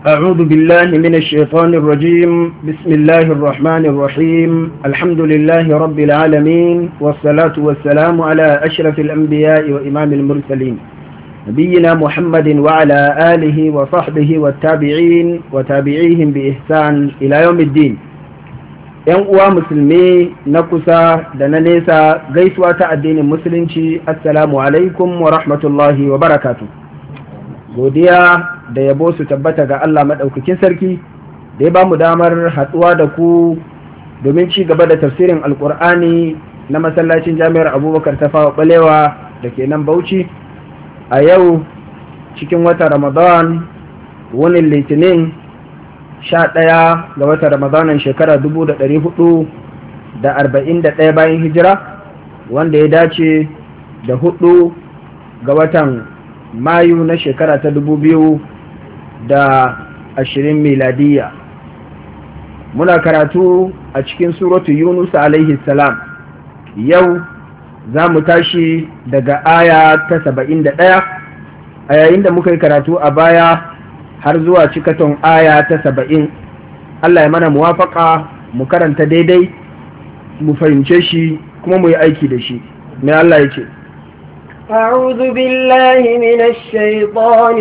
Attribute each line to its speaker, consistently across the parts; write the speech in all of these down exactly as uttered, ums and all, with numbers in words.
Speaker 1: أعوذ بالله من الشيطان الرجيم. بسم الله الرحمن الرحيم. الحمد لله رب العالمين، والصلاة والسلام على أشرف الأنبياء وإمام المرسلين نبينا محمد وعلى آله وصحبه والتابعين وتابعيهم بإحسان إلى يوم الدين. ‘Yan uwa musulmi na kusa da na nesa, gaisuwa ta addinin musulunci, assalamu alaikum wa rahmatullahi wa barakatu. Godiya da yabo su tabbata ga Allah maɗaukakin sarki da ya ba mu damar haɗuwa da ku domin ci gaba da tafsirin alƙur'ani na masallacin jami'ar abubakar tafawa ɓalewa da ke nan bauchi a yau cikin watan ramadan wunin litinin sha ɗaya ga watan ramadanin shekara dubu da ɗari hudu da arba'in da ɗaya bayan hijira, wanda ya dace da hudu ga watan mayu na shekara ta dubu biyu da ashirin miladiya. Muna karatu a cikin suratu yunus alaihi salam. Yau za mu tashi daga aya ta saba'in da ɗaya, a yayin da muka yi karatu a baya har zuwa cikaton aya ta saba'in. Allah ya mana muwafaka mu karanta daidai, mu fahimce shi kuma mu yi aiki da shi. Mai Allah ya ce,
Speaker 2: أعوذ بالله من الشيطان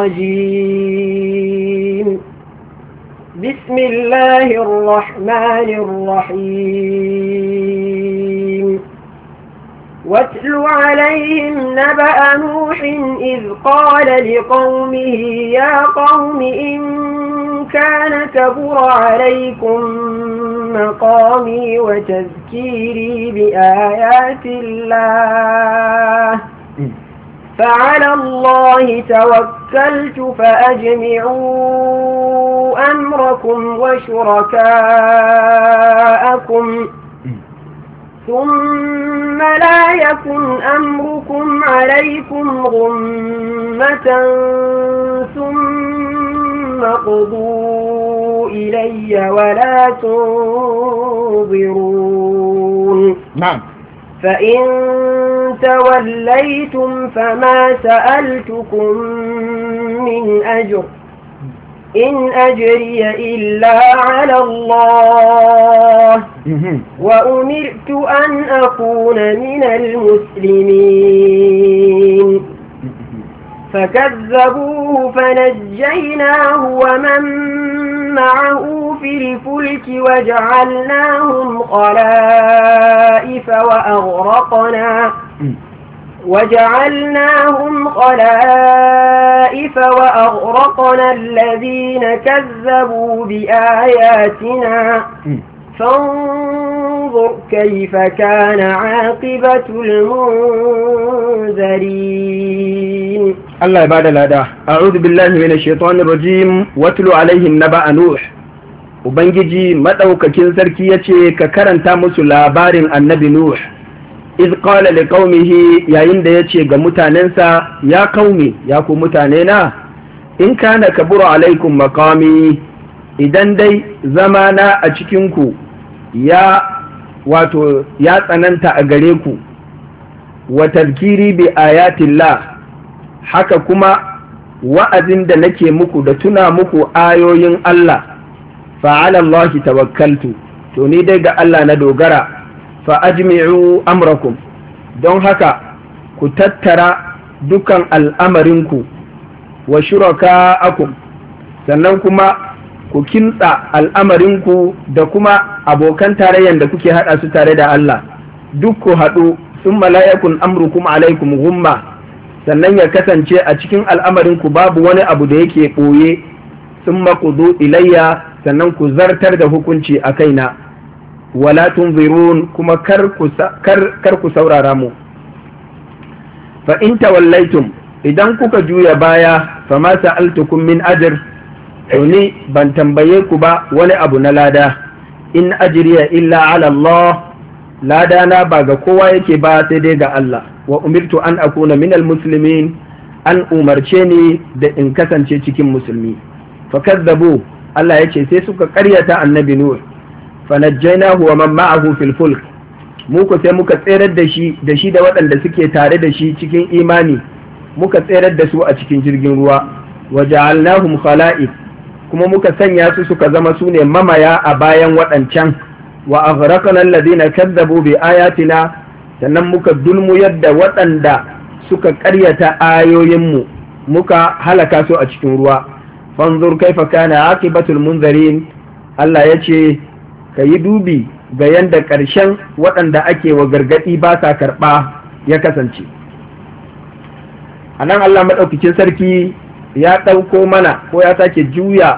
Speaker 2: الرجيم. بسم الله الرحمن الرحيم. واتل عليهم نبأ نوح إذ قال لقومه يا قوم إن كان كبر عليكم مقامي وتذكيري بآيات الله فعلى الله توكلت فأجمعوا أمركم وشركاءكم ثم لا يكن أمركم عليكم غمة ثم قضوا إلي ولا تنظرون.
Speaker 1: نعم.
Speaker 2: فإن توليتم فما سألتكم من أجر إن أجري إلا على الله وأمرت أن أكون من المسلمين. فكذبوه فنجيناه ومن معه في الفلك وجعلناهم خلائف وأغرقنا وجعلناهم خلائف وأغرقنا الذين كذبوا بآياتنا فانظر كيف كان عاقبة المنذرين.
Speaker 1: الله يبارك لنا. أعوذ بالله من الشيطان الرجيم. واتل عليهم نبأ نوح. Ubangiji madaukakin sarki yace ka karanta musu labarin annabi Nuh. iz qala liqaumihi, yayin da yace ga mutanensa, ya qaumi, ya ku mutane na, in kana kabura alaikum maqami, idan dai zamana a cikin ku ya wato ya tsananta a gare ku, wa tadhkiri bi ayatillah, haka kuma wa'azin da nake muku da tuna muku ayoyin Allah, fa ala Allah tawakkaltu, to ni dai ga Allah na dogara. fa ajmi'u amrakum, don haka ku tattara dukan al'amarinku, wa shuraka'akum, sannan kuma ku kintsa al'amarinku da kuma abokan tarayyan da kuke haɗa su tare da Allah, duk ku haɗu, sun malayakun amrukum alaikum gumma, sannan ya kasance a cikin al'amarinku babu wani abu da yake ɓoye, sun maƙudu ilayya, sannan ku zartar da hukunci a kaina. wala tunzirun, kuma kar ku saurara mu. fa in tawallaitum, idan kuka juya baya, fa ma sa'altukum min ajr, to ni ban tambaye ku ba wani abu na lada. in ajriya illa ala Allah, lada na ba ga kowa yake ba sai dai ga Allah. wa umirtu an akuna minal muslimin, an umarce ni da in kasance cikin musulmi. fa kazzabu, Allah yace sai suka karyata annabi Nuh. fanajjainahu wa man ma'ahu fil fulk, mu ko sai muka tserar da shi da shi da waɗanda suke tare da shi cikin imani, muka tserar da su a cikin jirgin ruwa. wa ja'alnahum khala'if, kuma muka sanya su suka zama su ne mamaya a bayan waɗancan. Wa aghraqna alladhina kadzabu bi ayatina, sannan muka dulmu yadda waɗanda suka ƙaryata ayoyinmu muka halaka su a cikin ruwa. Fanzur kaifa kana aqibatul munzirin. Allah ya ce ka yi dubi ga yanda ƙarshen waɗanda ake wa gargaɗi ba sa karɓa ya kasance. A nan Allah maɗaukakin sarki ya ɗauko mana ko ya sake juya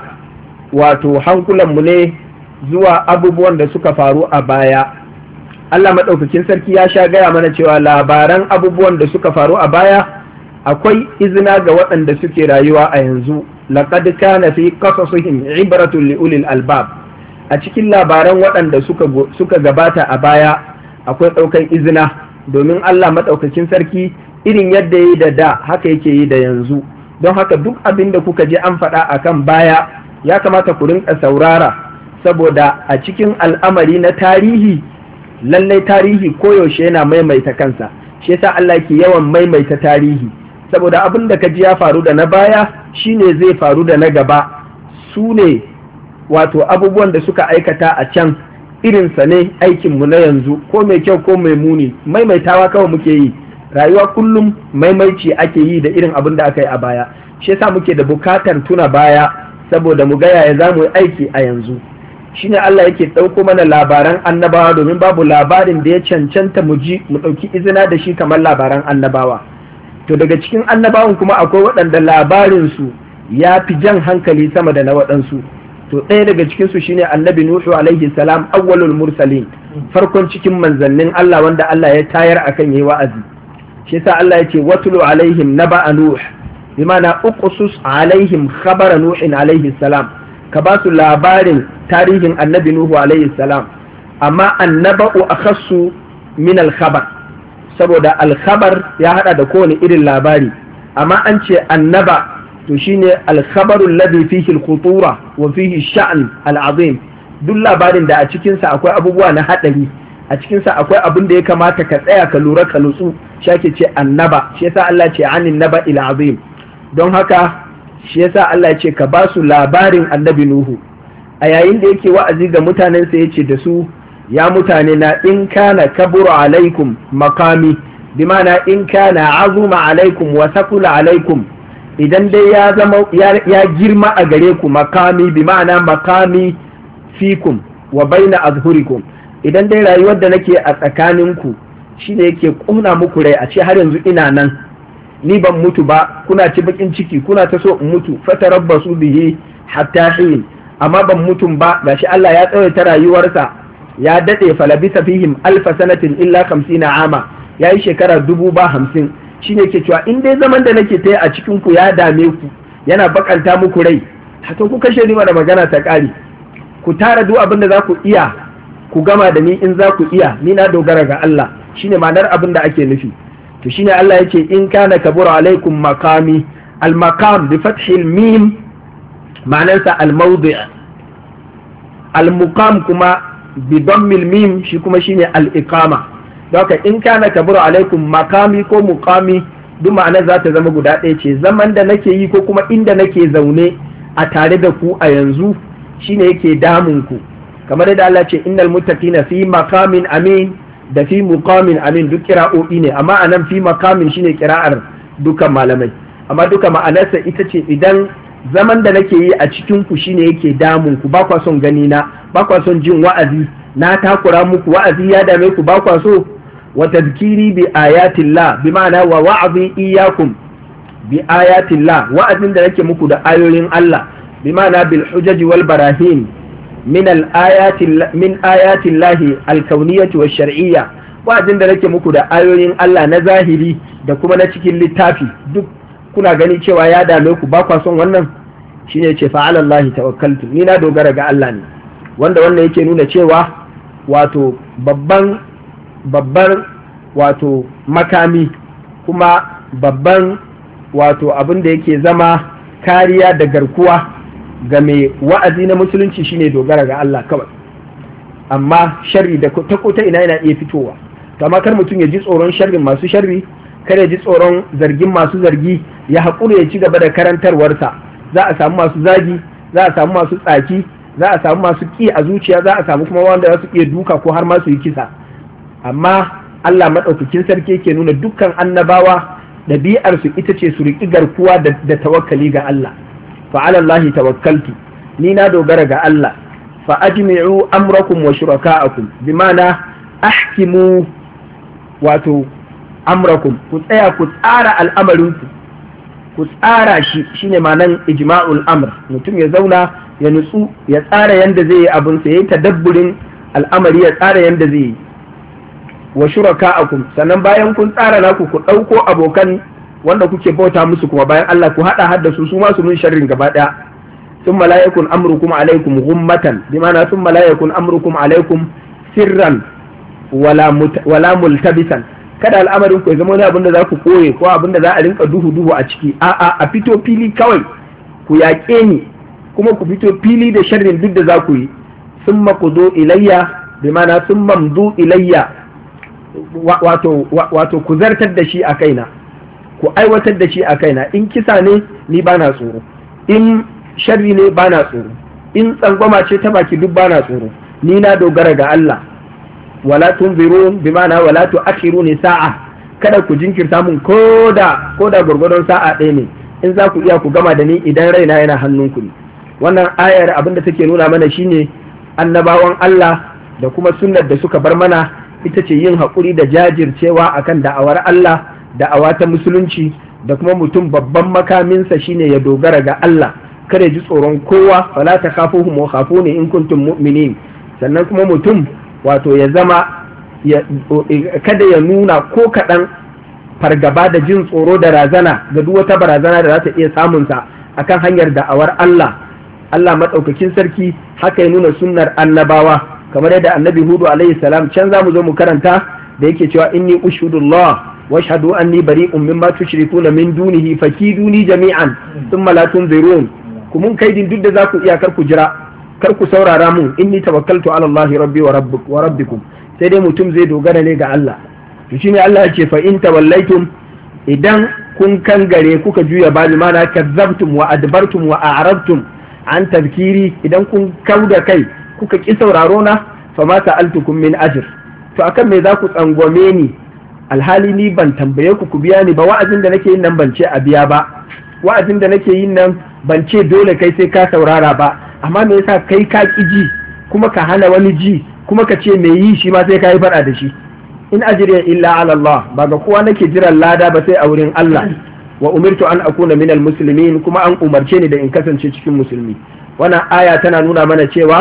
Speaker 1: wato hankulanmu ne zuwa abubuwan da suka faru a baya. Allah maɗaukakin sarki ya sha gaya mana cewa labaran abubuwan da suka faru a baya akwai izina ga waɗanda suke rayuwa a yanzu. Laqad kana fi qasasihim ibratun li ulil albab. A cikin labaran waɗanda suka suka gabata a baya akwai ɗaukan izina, domin Allah maɗaukakin sarki irin yadda yi da da haka yake yi da yanzu. Don haka duk abin da kuka je an faɗa akan baya ya kamata ku rinka saurara, saboda a cikin al'amari na tarihi lallai tarihi koyaushe yana maimaita kansa. Shi yasa Allah ke yawan maimaita tarihi, saboda abin da ka ji ya faru da na baya shine zai faru da na gaba. Su ne wato abubuwan da suka aikata a can, irinsa ne aikinmu na yanzu, ko mai kyau ko mai muni, maimaitawa kawai muke yi. Rayuwa kullum maimaici ake yi da irin abin da aka yi a baya. Shi yasa muke da bukatar tuna baya, saboda mu ga yaya za mu yi aiki a yanzu. Shine Allah yake ɗauko mana labaran annabawa, domin babu labarin da ya cancanta mu ji mu ɗauki izina da shi kamar labaran annabawa. To daga cikin annabawan kuma akwai waɗanda labarinsu ya fi jan hankali sama da na waɗansu. To ɗaya daga cikinsu shine annabi Nuhu alaihi salam, awwalul mursalin, farkon cikin manzannin Allah wanda Allah ya tayar akan yayi wa'azi. Shi yasa Allah ya ce watlu alaihim naba'a Nuh, bimana uqsus alaihim khabara Nuhin alaihi salam, ka ba su labarin tarihin annabi Nuhu alaihi salam. Amma annaba'u akhassu min al-khabar, saboda al-khabar ya hada da kowane irin labari, amma an ce annaba to shine al-khabaru alladhi fihi al-khutura wa fihi ash-sha'n al-azim. Duk labarin da a cikin sa akwai abubuwa na hadari, a cikin sa akwai abin da ya kamata ka tsaya ka lura ka nutsu, shi ake ce annaba. Shi yasa Allah ce anin naba il azim. Don haka shi yasa Allah ya ce ka ba su labarin annabi Nuhu. A yayin da yake wa'azi ga mutanen sa yace da su, ya mutane na, in kana kabura alaikum makami, bi ma'ana in kana azuma alaikum wa sakula alaikum, idan dai ya zama ya girma a gare ku, makami bi ma'ana makami fikum wa baina azhurikum, idan dai rayuwar da nake a tsakaninku shine yake kuna muku rai, a ce har yanzu ina nan, ni ban mutu ba, kuna ci bakin ciki, kuna ta so in mutu, fatarabbasu bihi hatta hin, amma ban mutum ba, gashi Allah ya tsawaita rayuwarsa, ya dade falabisa fihim alfa sanatin illa khamsina ama, yayi shekara dubu ba hamsin. Shine ke cewa in dai zaman da nake ta a cikin ku ya dame ku, yana bakanta muku rai, hato ku kashe ni da magana ta kare, ku tara duk abin da za ku iya ku gama da ni in za ku iya, ni na dogara ga Allah. Shine ma'anar abin da ake nufi. To shine Allah yake in kana kabura alaikum makami, al makam bi fathil mim ma'anarsa al mawdi', al muqam kuma bi dammil mim shi kuma shine al iqama. Haka in kana kabura alaikum makami ko muqami, duk ma'anar za ta zama guda ɗaya ce, zaman da nake yi ko kuma inda nake zaune a tare da ku a yanzu shine yake damun ku. Kamar yadda Allah ce innal muttaqina fi maqamin amin da fi muqamin amin, duk kira'o'i ne, amma anan fi maqamin shine kira'ar dukan malamai. Amma duka ma'anarsa ita ce, idan zaman da nake yi a cikin ku shine yake damun ku, ba kwa son gani na, ba kwa son jin wa'azi, na takura muku, wa'azi ya dame ku, ba kwa so, wa tadhkiri bi ayatillah, bi ma'ana wa wa'azi iyyakum bi ayatillah, wa'azin da nake muku da ayoyin Allah, bi ma'ana bil hujaji wal barahin min al ayati min ayatillahi al kauniyyati wash shar'iyya, wa'azin da nake muku da ayoyin Allah na zahiri da kuma na cikin littafi, duk kuna gani cewa ya dame ku, ba kwa son wannan. Shine ce fa ala Allah tawakkaltu, ni na dogara ga Allah ne, wanda wannan yake nuna cewa wato babban babbar wato makami kuma babban wato abin da yake zama kariya da garkuwa ga mai wa'azi na musulunci shine dogara ga Allah kawai. Amma sharri da ta kota ina yana iya fitowa, to amma kar mutum ya ji tsoron sharrin masu sharri, kar ya ji tsoron zargin masu zargi, ya haƙura ya ci gaba da karantarwarsa. Za a samu masu zagi, za a samu masu tsaki, za a samu masu ƙi a zuciya, za a samu kuma wanda za su iya duka ko har ma su yi kisa. Amma Allah maɗaukakin sarki ke nuna dukkan annabawa ɗabi'arsu ita ce su riƙi garkuwa da, da tawakkali ga Allah. fa ala Allah tawakkaltu, ni na dogara ga Allah. fa ajmi'u amrakum wa shuraka'akum, bi ma'ana ahkimu, wato amrakum, ku tsaya ku tsara al'amarinku, ku tsara shi, shine ma'anan ijma'ul amr. Mutum ya zauna ya nutsu ya tsara yanda zai yi abinsa, ya yi tadabburin al'amari, ya tsara yanda zai yi. wa shuraka'akum, sannan bayan kun tsara naku ku ɗauko abokan wanda kuke bauta musu kuma bayan Allah, ku haɗa hadda su su ma su mun sharrin gaba ɗaya. sun malayakun amrukum alaikum ghummatan, bi ma'ana sun malayakun amrukum alaikum sirran wala, wala multabisan. Kada al'amarin ku ya zama wani abin da za ku koye ko abin da za a rinka duhu duhu a ciki. A'a, a fito fili kawai ku yaƙe ni, kuma ku fito fili da sharrin duk da za ku yi. sun makudu ilayya, bi ma'ana sun mamdu ilayya, wato wato ku zartar da shi a kaina, ku aiwatar da shi a kaina. In kisa ne ni bana tsoro, in sharri ne bana tsoro, in tsangwama ce ta baki duk bana tsoro. Ni na dogara ga Allah. wala tunzirun, bi ma'ana wala tu'akhiruni sa'a, kada ku jinkirta mun koda koda gurgurdon sa'a ɗaya ne. In za ku iya ku gama da ni idan raina yana hannunku ne. Wannan ayar abinda take nuna mana shine annabawan Allah da kuma sunnar da suka bar mana ita ce yin haƙuri da jajircewa akan da'awar Allah, da'awa ta musulunci, da kuma mutum babban makaminsa shine ya dogara ga Allah, kada ji tsoron kowa. fala takhafuhum wa khafuni in kuntum mu'minin. Sannan kuma mutum wato ya zama kada ya nuna ko kaɗan fargaba da jin tsoro da razana ga duk wata barazana da za ta iya samunsa akan hanyar da'awar Allah. Allah maɗaukakin sarki haka ya nuna sunnar annabawa, kamar yadda annabi Hudu alaihi salam can za mu zo mu karanta da yake cewa inni ushhudullah wa ashhadu anni bari'un mimma tushrikuna min dunihi fakiduni jami'an thumma la tunzirun. ku mun kaidin duk da za ku iya, kar ku jira, kar ku saurara mun, inni tawakkaltu ala Allah rabbi wa rabbuk wa rabbikum. Sai dai mutum zai dogara ne ga Allah. To shine Allah ya ce fa in tawallaitum, idan kun kangare kuka juya bani, mana kazzabtum wa adbartum wa a'radtum an tadhkiri, idan kun kauda kai kuka ki sauraro na, fa ma sa'altukum min ajr, to akan me za ku tsangwame ni alhali ni ban tambaye ku ku biya ni ba. Wa'azin da nake yin nan ban ce a biya ba, wa'azin da nake yin nan ban ce dole kai sai ka saurara ba, amma me yasa kai ka ki ji kuma ka hana wani ji, kuma ka ce me yi shi ma sai ka yi faɗa da shi. in ajriya illa ala Allah, ba ga kowa nake jiran lada ba sai a wurin Allah. wa umirtu an akuna minal muslimin, kuma an umarce ni da in kasance cikin musulmi. Wannan aya tana nuna mana cewa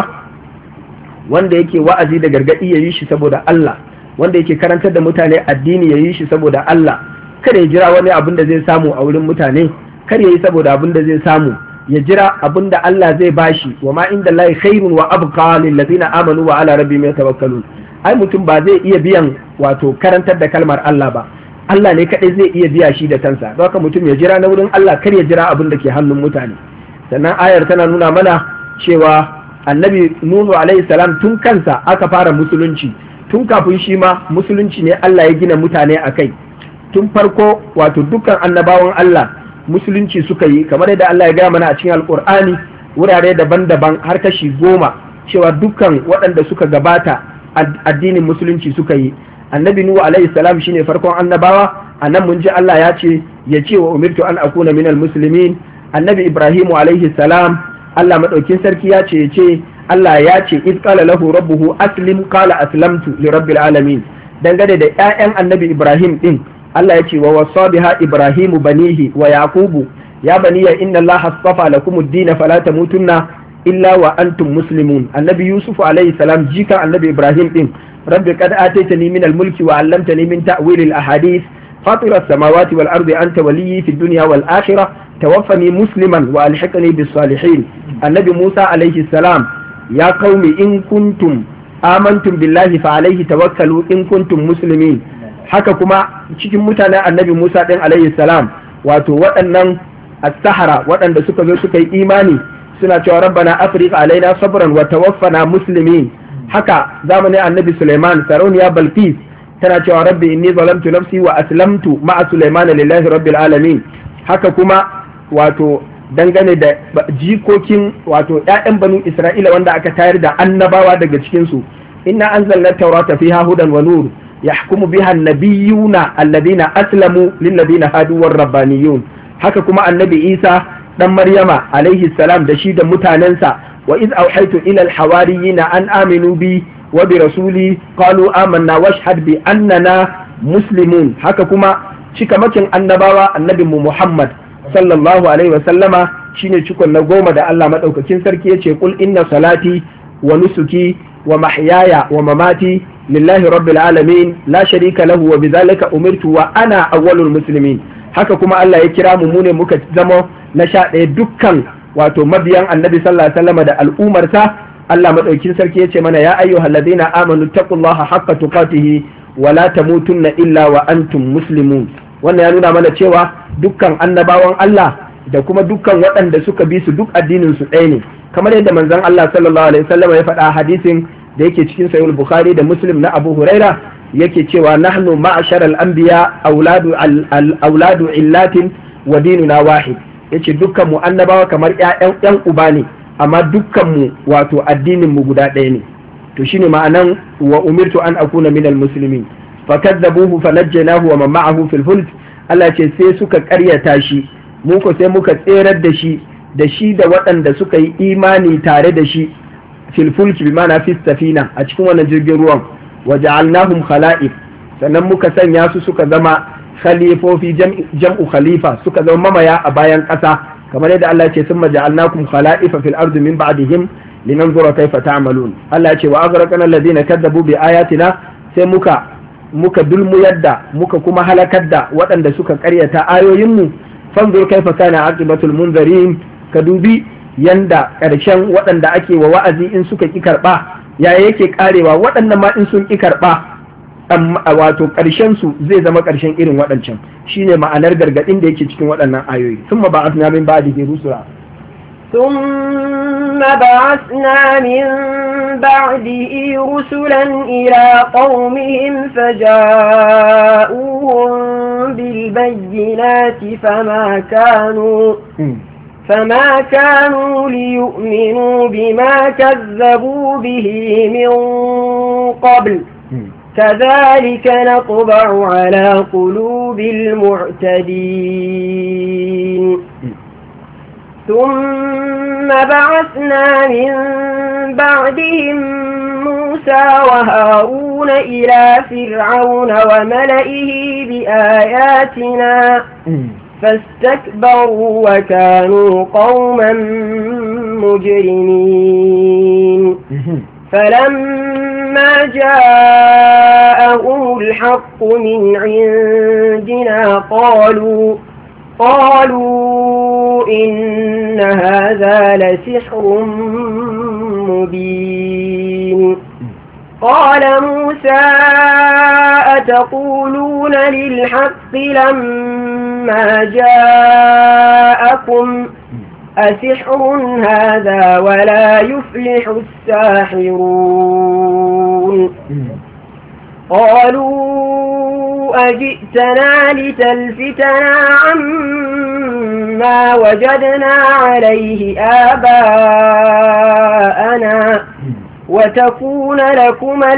Speaker 1: wanda yake wa'azi da gargadi ya yi shi saboda Allah, wanda yake karantar da mutane addini ya yi shi saboda Allah. Kada ya jira wani abin da zai samu a wurin mutane, kar ya yi saboda abin da zai samu, ya jira abin da Allah zai bashi. wa ma inda Allah khairun wa abqa lil ladina amanu wa ala rabbihim yatawakkalun. Ai mutum ba zai iya biyan wato karantar da kalmar Allah ba, Allah ne kadai zai iya biya shi da kansa. Don haka mutum ya jira na wurin Allah, kar ya jira abin da ke hannun mutane. Sannan ayar tana nuna mana cewa annabi Nuhu alaihi salam tun kansa aka fara musulunci, tun kafin shi ma musulunci ne Allah ya gina mutane a kai. Tun farko wato dukkan annabawan Allah musulunci suka yi, kamar yadda Allah ya gaya mana a cikin alkur'ani wurare daban-daban har kashi goma, cewa dukkan waɗanda suka gabata addinin musulunci suka yi. Annabi Nuhu alaihi salam shine farkon annabawa. Anan mun ji Allah ya ce ya ce wa umirtu an akuna minal muslimin. Annabi Ibrahim alaihi salam Allah madaukin sarki ya ce ya ce Allah ya ce iz qala lahu rabbuhu aslim qala aslamtu li rabbil alamin. Dangane da ƴaƴan annabi Ibrahim din, Allah ya ce wa wasa biha Ibrahimu banihi wa yaqubu ya baniya inna Allah astafa lakum ad-din fala tamutunna illa wa antum muslimun. Annabi Yusuf alaihi salam jika annabi Ibrahim din, rabbi qad ataitani min al-mulki wa 'allamtani min ta'wil al-ahadith fatir as-samawati wal ardi anta waliyyi fid dunya wal akhirah tawaffani musliman wa alhiqni bis salihin. Annabi Musa alaihi salam ya qaumi in kuntum amantum billahi fa alaihi tawakkalu in kuntum muslimin. Haka kuma cikin mutanen annabi Musa din alaihi salam, wato waɗannan as-sahara waɗanda suka zo suka yi imani suna cewa rabbana afriq alaina sabran wa tawaffana muslimin. Haka zamanin annabi Sulaiman, sarauniya Balqis tana cewa rabbi inni zalamtu nafsi wa aslamtu ma'a Sulaiman lillahi rabbil alamin. Haka kuma wato dangane da jikokin wato ƴaƴan banu Isra'ila wanda aka tayar da annabawa daga cikin su inna anzalna at-taurata fiha hudan wa nur yahkumu biha an-nabiyyuna alladhina aslamu lil-ladina hadu war-rabbaniyun. haka kuma annabi Isa dan Maryama alaihi salam da shi da mutanensa wa iz auhaytu ila al-hawariyina an aminu bi wa bi rasuli qalu amanna washhad bi annana muslimun. haka kuma cikamakin annabawa annabi mu Muhammad sallallahu alaihi wa sallama shine cikon na goma da Allah madaukakin sarki yace kul inna salati wa nusuki wa mahyaya wa mamati lillahi rabbil alamin la sharika lahu wa bidhalika umirtu wa ana awwalul muslimin. haka kuma Allah ya kira mu ne muka zama na sha ɗaya dukkan wato mabiyan annabi sallallahu alaihi wasallam da al'umarsa. Allah madaukakin sarki yace mana ya ayyuhal ladina amanu taqullaha haqqa tuqatihi wa la tamutunna illa wa antum muslimun. wannan ya nuna mana cewa dukkan annabawan Allah da kuma dukkan waɗanda suka bi su duk addinin su ɗaya ne, kamar yadda manzon Allah sallallahu alaihi wasallam ya faɗa hadisin da yake cikin sahih Bukhari da Muslim na Abu Huraira yake cewa nahnu ma'ashar al-anbiya auladu al-auladu illatin wa dinuna wahid. yace dukkan mu annabawa kamar ƴaƴan ƴan uba ne amma dukkan mu wato addinin mu guda ɗaya ne. to shine ma'anan wa umirtu an akuna minal muslimin fakadzabuhu fanajjaynahu wa man ma'ahu fil fulk. Allah ce sai suka ƙaryata shi mu ko sai muka tserar da shi da shi da waɗanda suka yi imani tare da shi fil fulk bi ma'ana fi safina a cikin wannan jirgin ruwan wa ja'alnahum khala'if sannan muka sanya su suka zama khalifofi jam'u khalifa suka zama mamaya a bayan ƙasa kamar yadda Allah ce summa ja'alnakum khala'ifa fil ardi min ba'dihim linanzura kayfa ta'malun. Allah ce wa aghraqna alladhina kadzabu bi ayatina sai muka muka dulmu yadda muka kuma halakar da waɗanda suka ƙaryata ayoyinmu. fanzur kaifa kana aqibatul munzirin ka dubi yanda ƙarshen waɗanda ake wa wa'azi in suka ki karɓa yaya yake karewa waɗannan ma in sun ki karɓa wato ƙarshen su zai zama ƙarshen irin waɗancan. shine ma'anar gargaɗin da yake cikin waɗannan ayoyi. thumma ba'athna min ba'dihi rusula
Speaker 2: ثم بعثنا من بعده رسلا إلى قومهم فجاءوهم بالبينات فما كانوا فما كانوا ليؤمنوا بما كذبوا به من قبل كذلك نطبع على قلوب المعتدين. ثم بعثنا من بعدهم موسى وهارون إلى فرعون وملئه بآياتنا فاستكبروا وكانوا قوما مجرمين. فلما جاءهم الحق من عندنا قالوا قالوا إن هذا لسحر مبين. قال موسى أتقولون للحق لما جاءكم أسحر هذا ولا يفلح الساحرون. قالوا أجئتنا لتلفتنا عما وجدنا عليه آباءنا وتكون لكما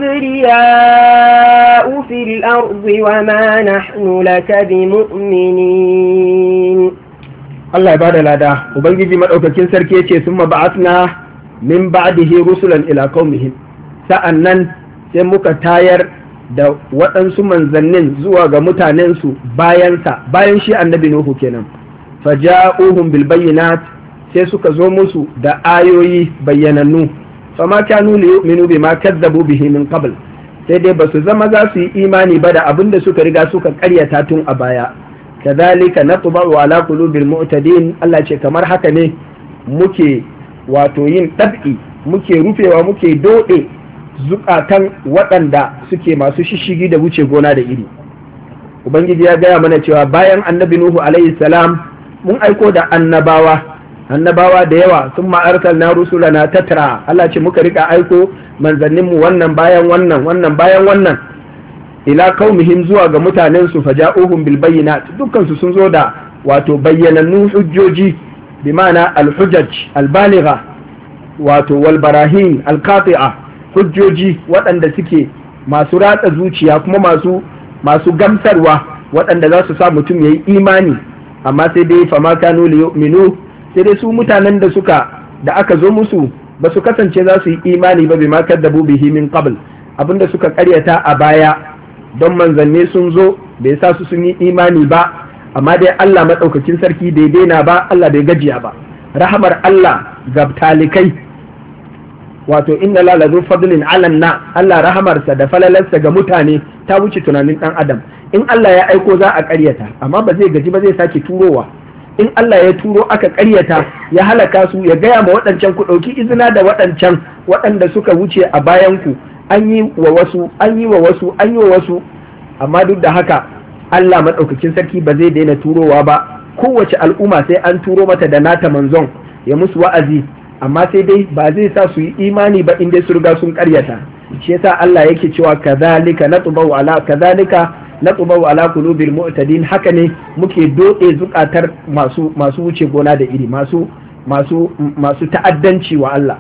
Speaker 2: الكبرياء في الأرض وما نحن لك بمؤمنين.
Speaker 1: Allah ya bada lada. Ubangiji madaukakin sarki yace summa ba'athna min ba'dihi rusulan ila qaumihim. Sa'annan sai muka tayar da waɗansu manzannin zuwa ga mutanensu bayansa bayan shi annabi Nuhu kenan. Faja'uhum bil bayyinat sai suka zo musu da ayoyi bayyanannu. Fama kanu liyu'minu bima kadzabu bihi min qabl. Sai dai basu zama za su yi imani ba da abinda suka riga suka ƙaryata tun a baya. Kadhalika natba'u ala qulubil mu'tadin. Allah ce kamar haka ne muke wato yin dab'i muke rufewa muke dode zukatan waɗanda suke masu shishigi da wuce gona da iri. Ubangiji ya gaya mana cewa bayan annabi Nuhu alaihi salam mun aiko da annabawa annabawa da yawa sun ma'arkal na rusulana tatra. Allah ce muka rika aiko manzanninmu wannan bayan wannan wannan bayan wannan ila qaumihim zuwa ga mutanen su faja'uhum bil bayyinat dukkan su sun zo da wato bayyanannun hujjoji bi ma'ana al-hujaj al-baligha wato wal barahin al-qati'a, hujjoji waɗanda suke masu ratsa zuciya kuma masu masu gamsarwa waɗanda za su sa mutum yayi imani. Amma sai dai fama kanu li yu'minu, sai dai su mutanen da suka da aka zo musu ba su kasance za su yi imani ba bima kaddabu bihi min qabl, abinda suka karyata a baya don manzanni sun zo bai sa su sun yi imani ba. Amma dai Allah madaukakin sarki bai daina ba, Allah bai gajiya ba. Rahamar Allah ga talikai, wato inna la lazu fadlin alanna, Allah rahamarsa da falalarsa ga mutane ta wuce tunanin dan adam. In Allah ya aiko za a karyata, amma ba zai gaji ba, zai sake turowa. In Allah ya turo aka karyata ya halaka su, ya gaya ma waɗancan ku ɗauki izina da waɗancan waɗanda suka wuce a bayan ku, an yi wa wasu an yi wa wasu an yi wa wasu amma duk da haka Allah maɗaukakin sarki ba zai daina turowa ba. Kowace al'umma sai an turo mata da nata manzon ya musu wa'azi, amma sai dai ba zai sa su yi imani ba in dai su riga sun karyata. Shi yasa Allah yake cewa kadhalika natba'u ala kadhalika natba'u ala qulubil mu'tadin, haka ne muke dode zukatar masu masu wuce gona da iri, masu masu masu ta'addanci wa Allah.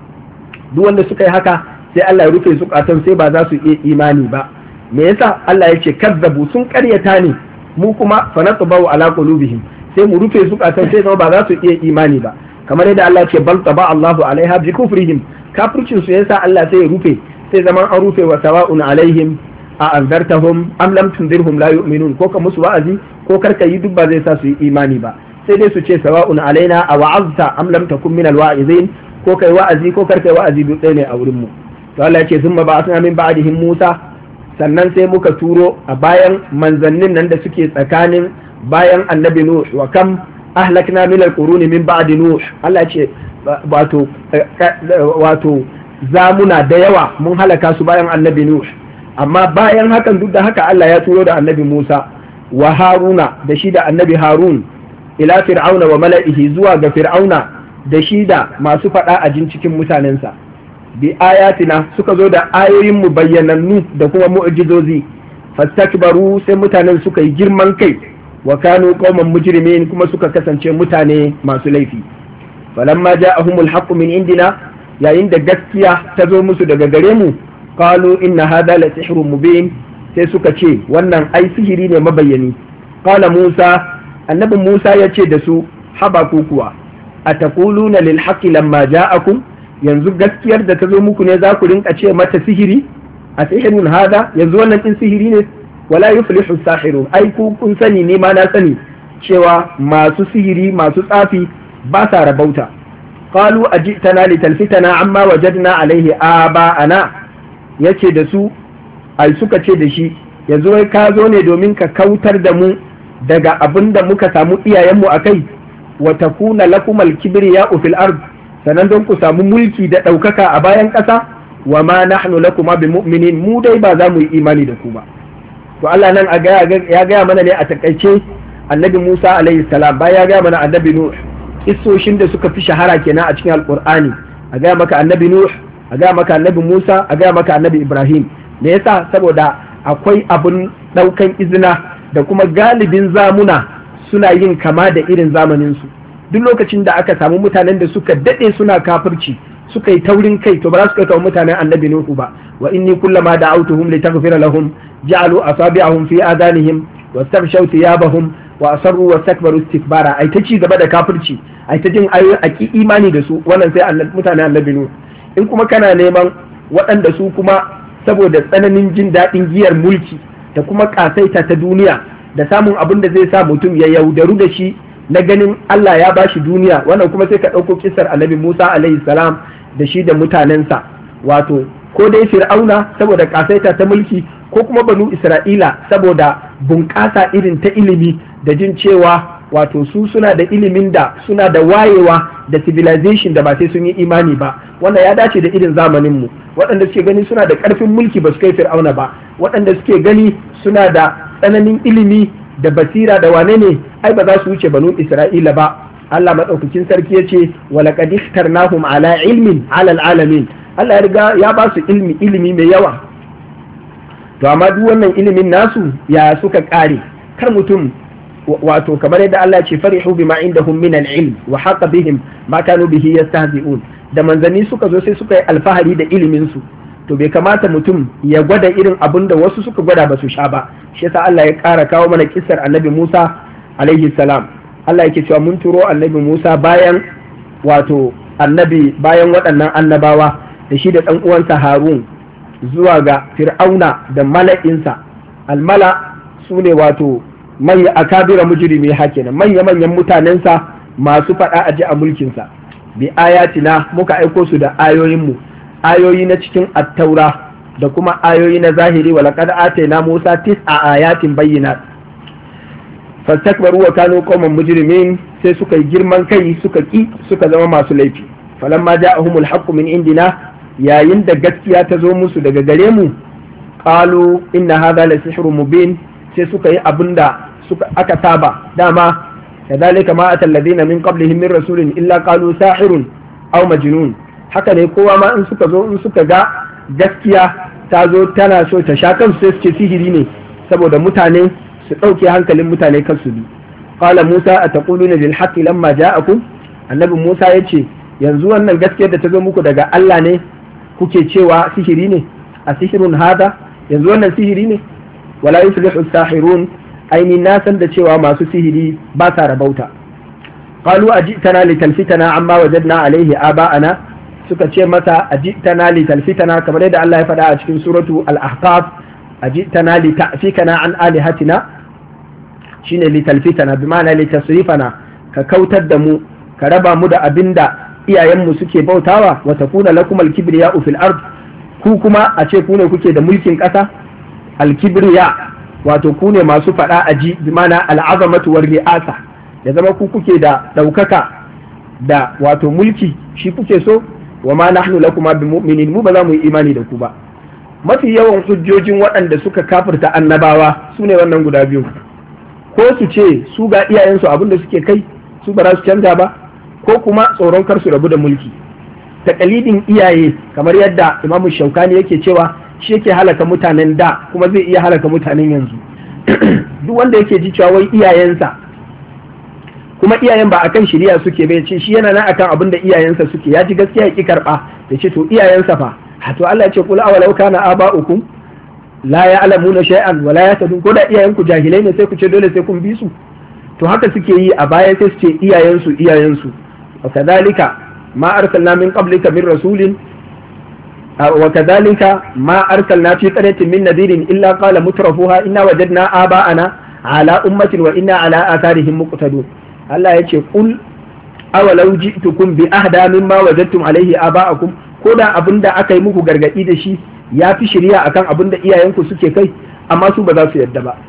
Speaker 1: Duk wanda suka yi haka sai Allah ya rufe zukatan, sai ba za su iya imani ba. Me yasa Allah ya ce kazzabu, sun karyata ne, mu kuma fa natba'u ala qulubihim, sai mu rufe zukatan sai ba za su iya imani ba. Kamar yadda Allah ce bal taba Allahu alaiha bi kufrihim, kafircin su yasa Allah sai ya rufe, sai zaman an rufe wa sawa'un alaihim a anzartahum am lam tunzirhum la yu'minun, ko ka musu wa'azi ko karka yi duk ba zai sa su yi imani ba. Sai dai su ce sawa'un alaina a wa'azta am lam takun min alwa'izin, ko kai wa'azi ko karka yi wa'azi duk ɗaya ne a wurin mu. To Allah ya ce summa ba'athna min ba'dihim Musa, sannan sai muka turo a bayan manzannin nan da suke tsakanin bayan annabi Nuh, wa kam ahlakna min alquruni min ba'di Nuh. Allah ya ce wato wato zamuna da yawa mun halaka su bayan annabi Nuh. Amma bayan hakan duk da haka Allah ya turo da annabi Musa wa Haruna da shi da annabi Harun ila fir'auna wa mala'ihi, zuwa ga fir'auna da shi da masu faɗa a jin cikin mutanensa. Bi ayatina, suka zo da ayoyin mu bayyanannu da kuma mu'jizozi. Fastakbaru, sai mutanen suka yi girman kai, wa kanu qauman mujrimin, kuma suka kasance mutane masu laifi. Falamma ja'ahumul haqqu min indina, yayin da gaskiya ta zo musu daga gare mu, qalu inna hadha la sihrun mubin, sai suka ce wannan ai sihiri ne mabayyani. Qala Musa, annabi Musa ya ce da su, haba ku kuwa ataquluna lil haqqi lamma ja'akum, yanzu gaskiyar da ta zo muku ne za ku rinka ce mata sihiri? A sihirun hada, yanzu wannan din sihiri ne? Wala yuflihu sahirun, ai ku kun sani ne ma na sani cewa masu sihiri masu tsafi ba sa rabauta. Qalu ajitana litalfitana amma wajadna alaihi aba'ana, yace da su, ai suka ce da shi, yanzu wai ka zo ne domin ka kautar da mu daga abin da muka samu iyayenmu a kai, wa takuna lakum al-kibriya'u fil ard, sanan don ku samu mulki da ɗaukaka a bayan ƙasa, wa ma nahnu lakuma bi mu'minin, mu dai ba za mu yi imani da ku ba. To Allah nan ya gaya mana ne a takaice annabi Musa alaihi salam, bayan ya gaya mana annabi Nuh, kissoshin da suka fi shahara kenan a cikin alqur'ani, a gaya maka annabi Nuh, a gaya maka annabi Musa, a gaya maka annabi Ibrahim. Me yasa? Saboda akwai abun ɗaukan izina, da kuma galibin zamuna suna yin kama da irin zamaninsu. Duk lokacin da aka samu mutanen da suka daɗe suna kafirci, suka yi taurin kai, to ba za su kai kawo mutanen annabi Nuhu ba. Wa inni kullama da'awtuhum litaghfira lahum ja'alu asabi'ahum fi adanihim wastabshaw thiyabahum wa asarru wastakbaru istikbara. Ai ta ci gaba da kafirci, ai ta jin ayoyi a ki imani da su, wannan sai mutanen annabi Nuhu. In kuma kana neman waɗanda su kuma saboda tsananin jin daɗin giyar mulki da kuma ƙasaita ta duniya da samun abin da zai sa mutum ya yaudaru da shi na ganin Allah ya bashi duniya, wannan kuma sai ka ɗauko kisar annabi Musa alaihi salam da shi da mutanensa, wato ko dai fir'auna saboda ƙasaita ta mulki, ko kuma banu Isra'ila saboda bunƙasa irin ta ilimi da jin cewa wato su suna da ilimin da suna da wayewa da civilization da ba sai sun yi imani ba. Wannan ya dace da irin zamaninmu, waɗanda suke gani suna da ƙarfin mulki ba su kai fir'auna ba, waɗanda suke gani suna da tsananin ilimi da basira da wane ne, ai ba za su wuce banu Isra'ila ba. Allah madaukakin sarki ya ce walaqad ikhtarnahum ala ilmin ala alamin, Allah ya riga ya ba su ilmi ilimi mai yawa. To amma duk wannan ilimin nasu ya suka kare, kar mutum wato kamar yadda Allah ce farihu bima indahum min al-ilm wa haqa bihim ma kanu bihi yastahzi'un da manzanni suka zo sai suka yi alfahari da ilimin su to bai kamata mutum ya gwada irin abin da wasu suka gwada ba su sha ba. Shi yasa Allah ya ƙara kawo mana kissar annabi Musa alaihi salam. Allah yake cewa mun turo annabi Musa bayan wato annabi bayan waɗannan annabawa da shi da ɗan uwansa Harun zuwa ga Fir'auna da mala'insa. Almala su ne wato manya akabira mujrimi hakenan manya manyan mutanensa masu faɗa aji a mulkinsa. Bi ayatina muka aiko su da ayoyinmu ayoyi na cikin attaura da kuma ayoyi na zahiri wa laqad atayna Musa tis'a ayatin bayyinat fastakbaru wa kanu qauman mujrimin sai suka yi girman kai suka ki suka zama masu laifi. Falamma ja'ahumul haqqu min indina yayin da gaskiya ta zo musu daga gare mu qalu inna hadha la sihrun mubin sai suka yi abinda suka aka saba dama kadhalika ma atal ladina min qablihim min rasulin illa qalu sahirun aw majnun. Haka ne kowa ma in suka zo in suka ga gaskiya ta zo tana so ta sha kansu sai su ce sihiri ne saboda mutane su ɗauke hankalin mutane kan su bi. Qala Musa ataquluna bil haqqi lamma ja'akum annabi Musa yace yanzu wannan gaskiyar da ta zo muku daga Allah ne kuke cewa sihiri ne a sihirun hada yanzu wannan sihiri ne wala yuflihu sahirun aini na san da cewa masu sihiri ba sa rabauta. Qalu ajitana litalfitana amma wajadna alaihi aba'ana suka ce mata ajitana litalfitana kamar yadda Allah ya faɗa a cikin suratu al-ahqaf ajitana lita'fikana an alihatina shine litalfitana bi ma'ana litasrifana ka kautar da mu ka raba mu da abinda iyayenmu suke bautawa wa takuna lakum al-kibriya'u fil ard ku kuma a ce ku ne kuke da mulkin ƙasa al-kibriya wato ku ne masu faɗa aji bi ma'ana al-azamatu war ri'asa ya zama ku kuke da ɗaukaka da wato mulki shi kuke so wa ma nahnu lakuma bi mu'minin mu ba za mu yi imani da ku ba. Mafi yawan hujjojin waɗanda suka kafirta annabawa su ne wannan guda biyu ko su ce su ga iyayensu abin da suke kai su ba za su canza ba ko kuma tsoron kar su rabu da mulki. Taƙalidin iyaye kamar yadda Imamu Shaukani yake cewa shi yake halaka mutanen da kuma zai iya halaka mutanen yanzu. Duk wanda yake ji cewa wai iyayensa kuma iyayen ba akan shari'a suke bai ce shi yana nan akan abin da iyayensa suke ya ji gaskiya ya ki karba ya ce to iyayensa fa to Allah ya ce kul awalau kana aba'ukum la ya'lamuna shay'an wa la yahtadun ko da iyayenku jahilai ne sai ku ce dole sai kun bi su to haka suke yi a baya sai su ce iyayensu iyayensu wa kadhalika ma arsalna min qablika min rasulin wa kadhalika ma arsalna fi qaryatin min nadirin illa qala mutrafuha inna wajadna aba'ana ala ummatin wa inna ala atharihim muqtadun. Allah ya ce kul awalau ji'tukum bi ahda mimma wajadtum alaihi aba'akum ko da abinda aka yi muku gargadi da shi ya fi shari'a akan abinda iyayenku suke kai amma su ba za su yadda ba.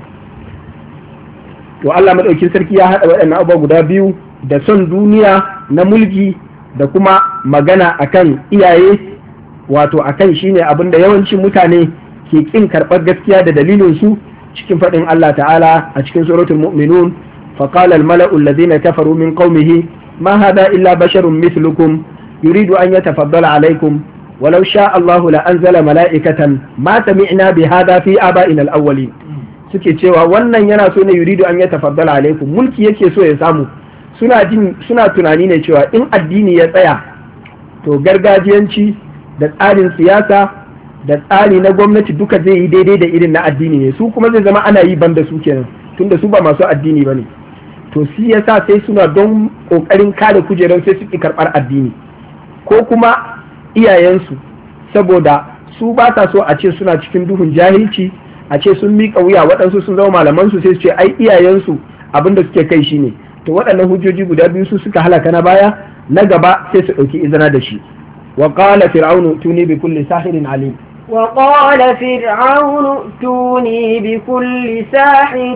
Speaker 1: To Allah madaukin sarki ya haɗa waɗannan abubuwa guda biyu da son duniya na mulki da kuma magana akan iyaye wato akan shine abinda yawancin mutane ke kin karɓar gaskiya da dalilin su cikin faɗin Allah ta'ala a cikin suratul mu'minun فقال الملأ الذين كفروا من قومه ما هذا إلا بشر مثلكم يريد أن يتفضل عليكم ولو شاء الله لأنزل ملائكة ما سمعنا بهذا في آبائنا الأولين suke cewa wannan yana so ne yuridu an yatafaddala alaikum mulki yake so ya samu suna jin suna tunani ne cewa in addini ya tsaya to gargajiyanci da tsarin siyasa da tsari na gwamnati duka zai yi daidai da irin na addini ne su kuma zai zama ana yi banda su kenan tunda su ba masu addini bane to shi yasa sai suna don kokarin kare kujeran sai su ki karbar addini ko kuma iyayensu saboda su ba ta so a ce suna cikin duhun jahilci a ce sun miƙa wuya waɗansu sun zama malaman su sai su ce ai iyayensu abinda suke kai shine to waɗannan hujjoji guda biyu su suka halaka na baya na gaba sai su ɗauki izina da shi wa qala fir'aunu tuni bi kulli sahirin alim
Speaker 2: وقال فرعون ائتوني بكل ساحر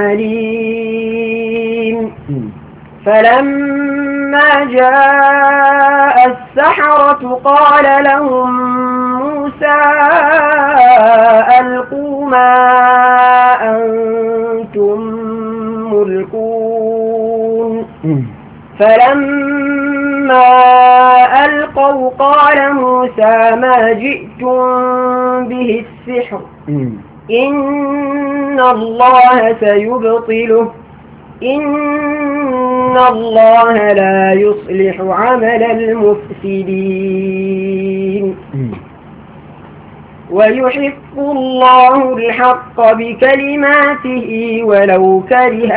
Speaker 2: عليم فلما جاء السحرة قال لهم موسى ألقوا ما أنتم ملقون فلما ألقوا قال موسى ما جئتم به السحر إن إن الله سيبطله إن الله لا يصلح عمل المفسدين ويحق الله الحق بكلماته ولو كره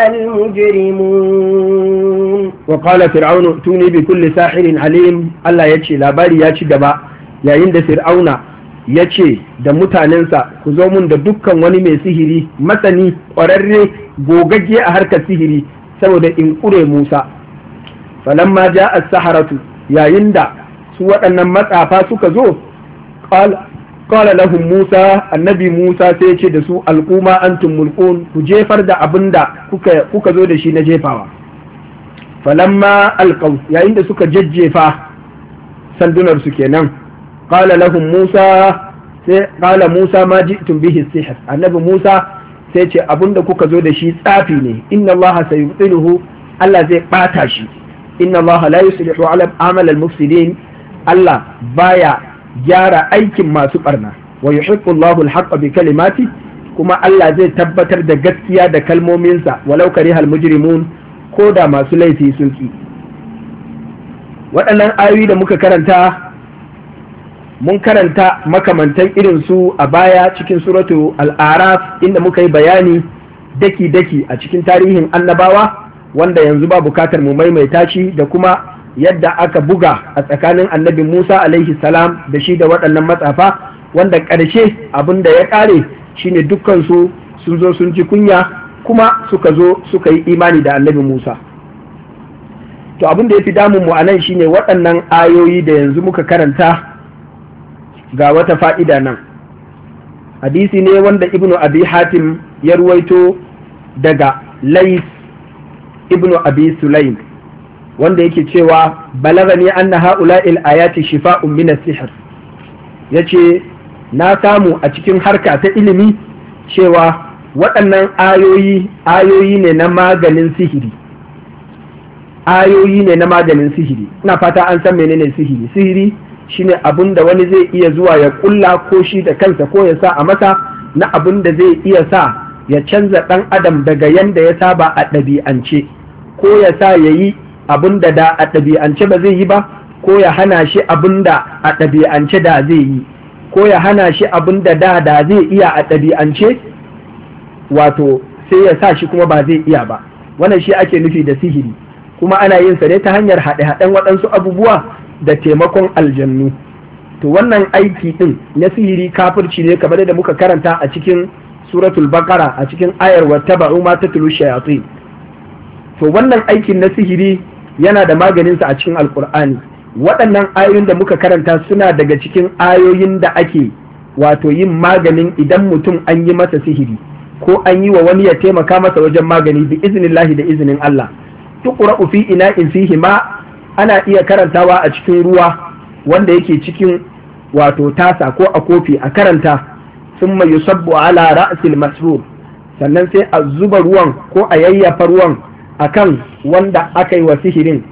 Speaker 2: المجرمون.
Speaker 1: وقال فرعون ائتوني بكل ساحر عليم. الله يجي labari ya ci gaba yayin da fir'auna ya ce da mutanensa ku zo mun da dukkan wani mai sihiri masani ƙwararre gogagge a harkar sihiri saboda in ƙure Musa. falamma ja'a as-saharatu yayin da su waɗannan matsafa suka zo qala lahum Musa annabi Musa sai ya ce da su alquma antum mulqun ku jefar da abinda kuka kuka zo da shi na jefawa. falamma alqaw yayin da suka jajjefa sandunar su kenan qala lahum Musa sai qala Musa ma ji'tum bihi sihr annabi Musa sai ce abinda kuka zo da shi tsafi ne inna Allah sayubtiluhu Allah zai bata shi inna Allah la yuslihu amal al-mufsidin Allah baya gyara aikin masu barna wa yuhibbu Allahu al-haqqa bi kalimati kuma Allah zai tabbatar da gaskiya da kalmominsa walau karihal mujrimun ko da masu laifi sun ki. Waɗannan ayoyi da muka karanta mun karanta makamantan irin su a baya cikin suratu al-araf inda muka yi bayani daki-daki a cikin tarihin annabawa wanda yanzu ba bukatar mu maimaita shi da kuma yadda aka buga a tsakanin annabi Musa alaihi salam da shi da waɗannan matsafa wanda ƙarshe abin da ya ƙare shine dukkansu sun zo sun ji kunya kuma suka zo suka yi imani da annabi Musa. To abin da ya fi damun mu a nan shine waɗannan ayoyi da yanzu muka karanta ga wata fa'ida nan. Hadisi ne wanda Ibnu Abi Hatim ya ruwaito daga Lais Ibnu Abi Sulaim wanda yake cewa balagani anna ha'ula'il ayati shifa'un min as-sihr yace na samu a cikin harka ta ilimi cewa waɗannan ayoyi ayoyi ne na maganin sihiri ayoyi ne na maganin sihiri ina fata an san menene sihiri sihiri shine abin da wani zai iya zuwa ya kulla ko shi da kansa ko ya sa a masa na abin da zai iya sa ya canza ɗan adam daga yanda ya saba a ɗabi'ance ko ya sa ya yi abin da da a ɗabi'ance ba zai yi ba ko ya hana shi abin da a ɗabi'ance da zai yi ko ya hana shi abin da da da zai iya a ɗabi'ance wato sai ya sa shi kuma ba zai iya ba wannan shi ake nufi da sihiri kuma ana yin sa ne ta hanyar haɗe-haɗen waɗansu abubuwa da taimakon aljannu. To wannan aiki ɗin na sihiri kafirci ne kamar da muka karanta a cikin suratul baqara a cikin ayar wattaba'u ma tatlu shayatin. To wannan aikin na sihiri yana da maganinsa a cikin alkur'ani waɗannan ayoyin da muka karanta suna daga cikin ayoyin da ake wato yin maganin idan mutum an yi masa sihiri ko an yi wa wani ya taimaka masa wajen magani bi iznillahi da izinin Allah. tuqra'u fi ina'in fihi ma ana iya karantawa a cikin ruwa wanda yake cikin wato tasa ko a kofi a karanta thumma yusabbu ala ra'sil masrur sannan sai a zuba ruwan ko a yayyafa ruwan akan wanda aka yi wa sihirin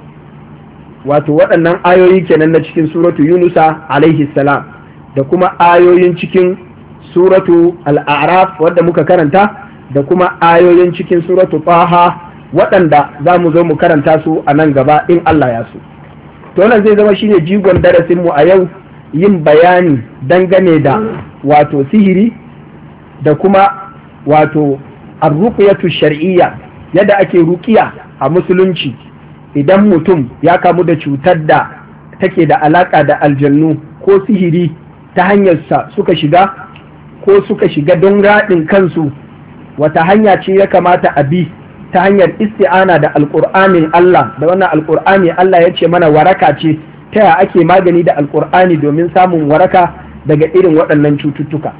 Speaker 1: wato waɗannan ayoyi kenan na cikin suratu yunusa alaihi salam da kuma ayoyin cikin suratu al'araf wadda muka karanta da kuma ayoyin cikin suratu taha waɗanda za mu zo mu karanta su a nan gaba in Allah ya so. To wannan zai zama shine jigon darasin mu a yau, yin bayani dangane da wato sihiri da kuma wato ar-ruqyatu shar'iyya, yadda ake ruqiya a musulunci idan mutum ya kamu da cutar da take da alaka da aljannu ko sihiri ta hanyarsa suka shiga ko suka shiga don raɗin kansu, wata hanya ce ya kamata a bi ta hanyar isti'ana da alƙur'anin Allah, da wannan alƙur'ani Allah ya ce mana waraka ce, ta ya ake magani da alƙur'ani domin samun waraka daga irin waɗannan cututtuka.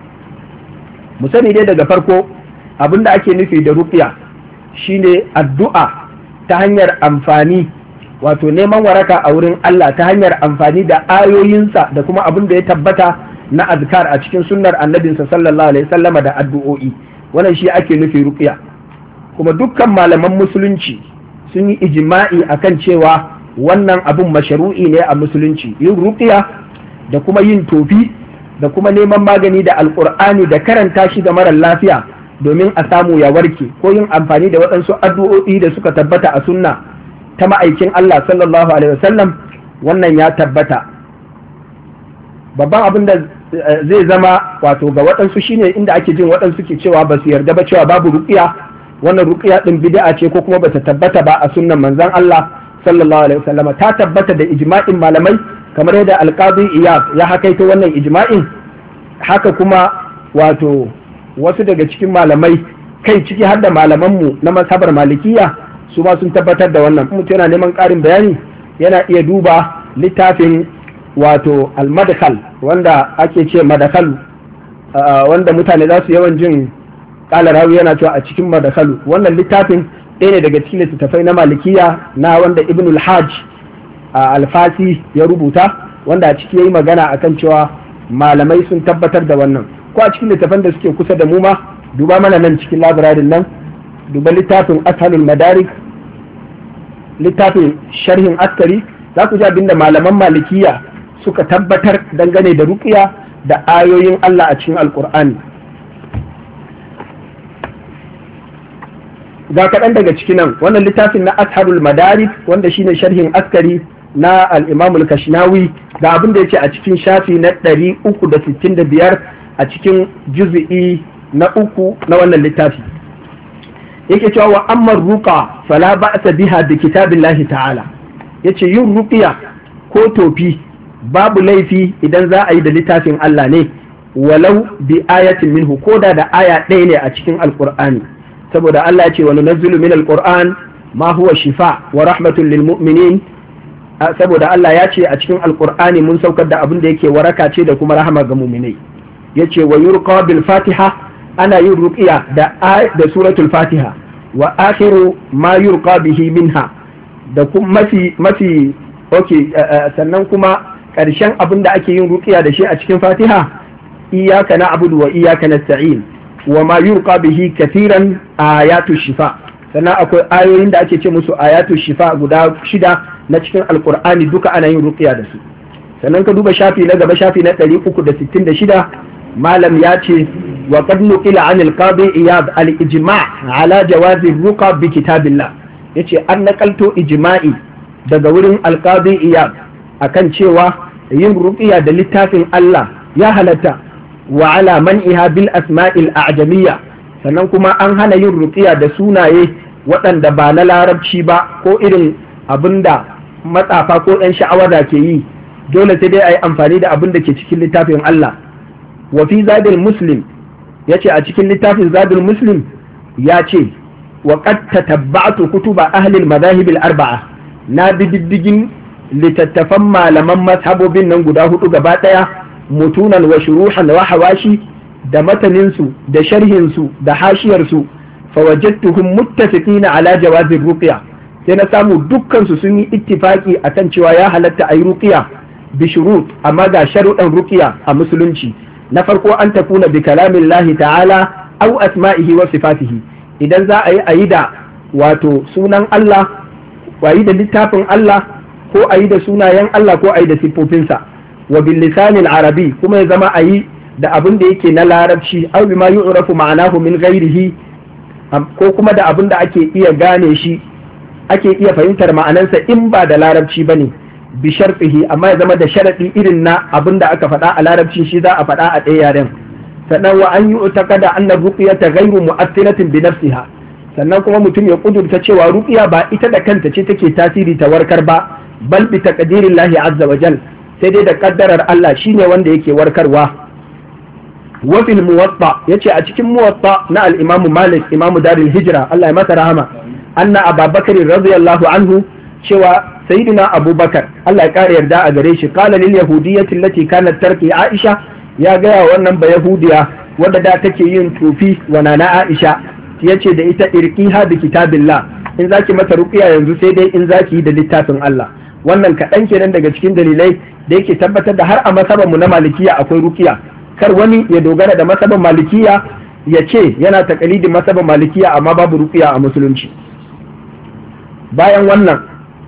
Speaker 1: Mu sani dai daga farko abin da ake nufi da ruqya shine addu'a ta hanyar amfani wato neman waraka a wurin Allah ta hanyar amfani da ayoyinsa da kuma abin da ya tabbata na azkar a cikin sunnar annabinsa sallallahu alaihi wasallama da addu'o'i, wannan shi ake nufi ruqya. Kuma dukkan malaman musulunci sun yi ijma'i akan cewa wannan abun mashru'i ne a musulunci, yin ruqya da kuma yin tofi da kuma neman magani da alqur'ani da karanta shi ga marar lafiya domin a samu ya warke, ko yin amfani da waɗansu addu'o'i da suka tabbata a sunna ta ma'aikin Allah sallallahu alaihi wasallam, wannan ya tabbata. Babban abin da zai zama wato ga waɗansu shine inda ake jin waɗansu ke cewa ba su yarda ba cewa babu ruqiya, wannan ruqiya din bid'a ce ko kuma bata tabbata ba a sunnan manzon Allah sallallahu alaihi wasallam. Ta tabbata da ijma'in malamai kamar yadda alqadi Iyad ya hakaito wannan ijma'in, haka kuma wato wasu daga cikin malamai kai ciki har da malamanmu na mazhabar malikiya su ma sun tabbatar da wannan. Mutum yana neman ƙarin bayani yana iya duba littafin wato al-madkhal wanda ake ce madakhalu, wanda mutane za su yawan jin ƙala rawi yana cewa a cikin madakhalu. Wannan littafin ɗaya ne daga cikin littattafai na malikiya na wanda ibn al-hajj al-fasi ya rubuta, wanda a ciki yayi magana akan cewa malamai sun tabbatar da wannan. Ko a cikin littattafan da suke kusa da mu ma, duba mana nan cikin labirarin nan, duba littafin ashalul madarik, littafin sharhin askari, za ku ji abinda malaman malikiya suka tabbatar dangane da ruqiya da ayoyin Allah a cikin alkur'ani. Ga kaɗan daga ciki nan, wannan littafin na asharul madarik wanda shine sharhin askari na al-imam al-kashnawi, ga abin da yake a cikin shafi na ɗari uku da sittin da biyar a cikin juz'i na uku na wannan littafi. Yake cewa wa amma ruqa fala ba'sa biha bi kitabillahi ta'ala, yace yin ruqiya ko tofi babu laifi idan za a yi da littafin Allah ne, walau bi ayatin minhu, koda da aya ɗaya ne a cikin alqur'ani, saboda Allah ya ce wa nunazzilu min alqur'an ma huwa shifa wa rahmatun lil mu'minin, saboda Allah ya ce a cikin alqur'ani mun saukar da abin da yake waraka ce da kuma rahama ga mu'minai. Yace wa yurqa bil fatiha, ana yin ruqiya da da suratul fatiha, wa akhiru ma yurqa bihi minha, da kuma mafi mafi okay, sannan kuma ƙarshen abin da ake yin ruqiya da shi a cikin fatiha, iyyaka na'budu wa iyyaka nasta'in, wa ma yurqa bihi kathiran ayatu shifa. Sannan akwai ayoyin da ake ce musu ayatu shifa guda shida na cikin alqur'ani, duka ana yin ruqiya da su. Sannan ka duba shafi na gaba, shafi na ɗari uku da sittin da shida, malam ya ce wa qad nuqila an al-qadi iyad al-ijma' ala jawazi ruqa bi kitabillah, yace an nakalto ijma'i daga wurin al-qadi iyad akan cewa yin ruqiya da littafin Allah ya halatta, wa ala man'iha bil asma'il a'jamiyya, sannan kuma an hana yin ruqiya da sunaye waɗanda ba na larabci ba, ko irin abinda matsafa ko 'yan sha'awa ke yi, dole sai dai a yi amfani da abin da ke cikin littafin Allah. Wa fi zadil muslim, ya ce a cikin littafin zadil muslim ya ce wa qad tatabba'tu kutuba ahlil madahib al-arba'a, na bi diddigin littattafan malaman mazhabobin nan guda hudu gaba daya, mutunan wa shuruhan wa hawashi, da mataninsu da sharhinsu da hashiyarsu, fa wajadtuhum muttafiqina ala jawazi ruqya, sai na samu dukkan su sun yi ittifaki akan cewa ya halatta ayi ruqya bi shurut, amma ga sharuɗan ruqya a musulunci. Na farko an takuna bi kalamillahi ta'ala aw asma'ihi wa sifatihi, idan za a yi ayi da wato sunan Allah, ayi da littafin Allah, ko ayi da sunayen Allah, ko ayi da siffofinsa. Wa bil lisanil arabi, kuma ya zama ayi da abin da yake na larabci, aw bima yu'rafu ma'anahu min ghairihi, ko kuma da abin da ake iya gane shi, ake iya fahimtar ma'anansa in ba da larabci bane, bi shartihi, amma ya zama da sharadi irin na abin da aka faɗa a larabci shi za a faɗa a ɗaya yaren. Sannan wa an yu'taqada anna ruqyata ghayru mu'athiratin bi nafsiha, sannan kuma mutum ya kudurta cewa ruqya ba ita da kanta ce take tasiri ta warkar ba, bal bi taqdirillahi azza wa jal, sai dai da kaddarar Allah shine wanda yake warkarwa. Wa fil muwatta, yace a cikin muwatta na al-Imam Malik, Imam Darul Hijra, Allah ya masa rahama, anna Abubakar radiyallahu anhu, cewa sayyidina Abubakar, Allah ya kare yarda a gare shi, qala lil yahudiyyati allati kanat tarki Aisha, ya gaya wannan ba yahudiya wadda da take yin tufi wa nana Aisha, yace da ita irqiha bi kitabillah, in zaki mata ruqiya yanzu sai dai in zaki yi da littafin Allah. Wannan kaɗan kenan daga cikin dalilai da yake tabbatar da har a masabanmu na malikiya akwai ruqiya. Kar wani ya dogara da masaban malikiya ya ce yana takalidin masaban malikiya amma babu ruqiya a musulunci. Bayan wannan,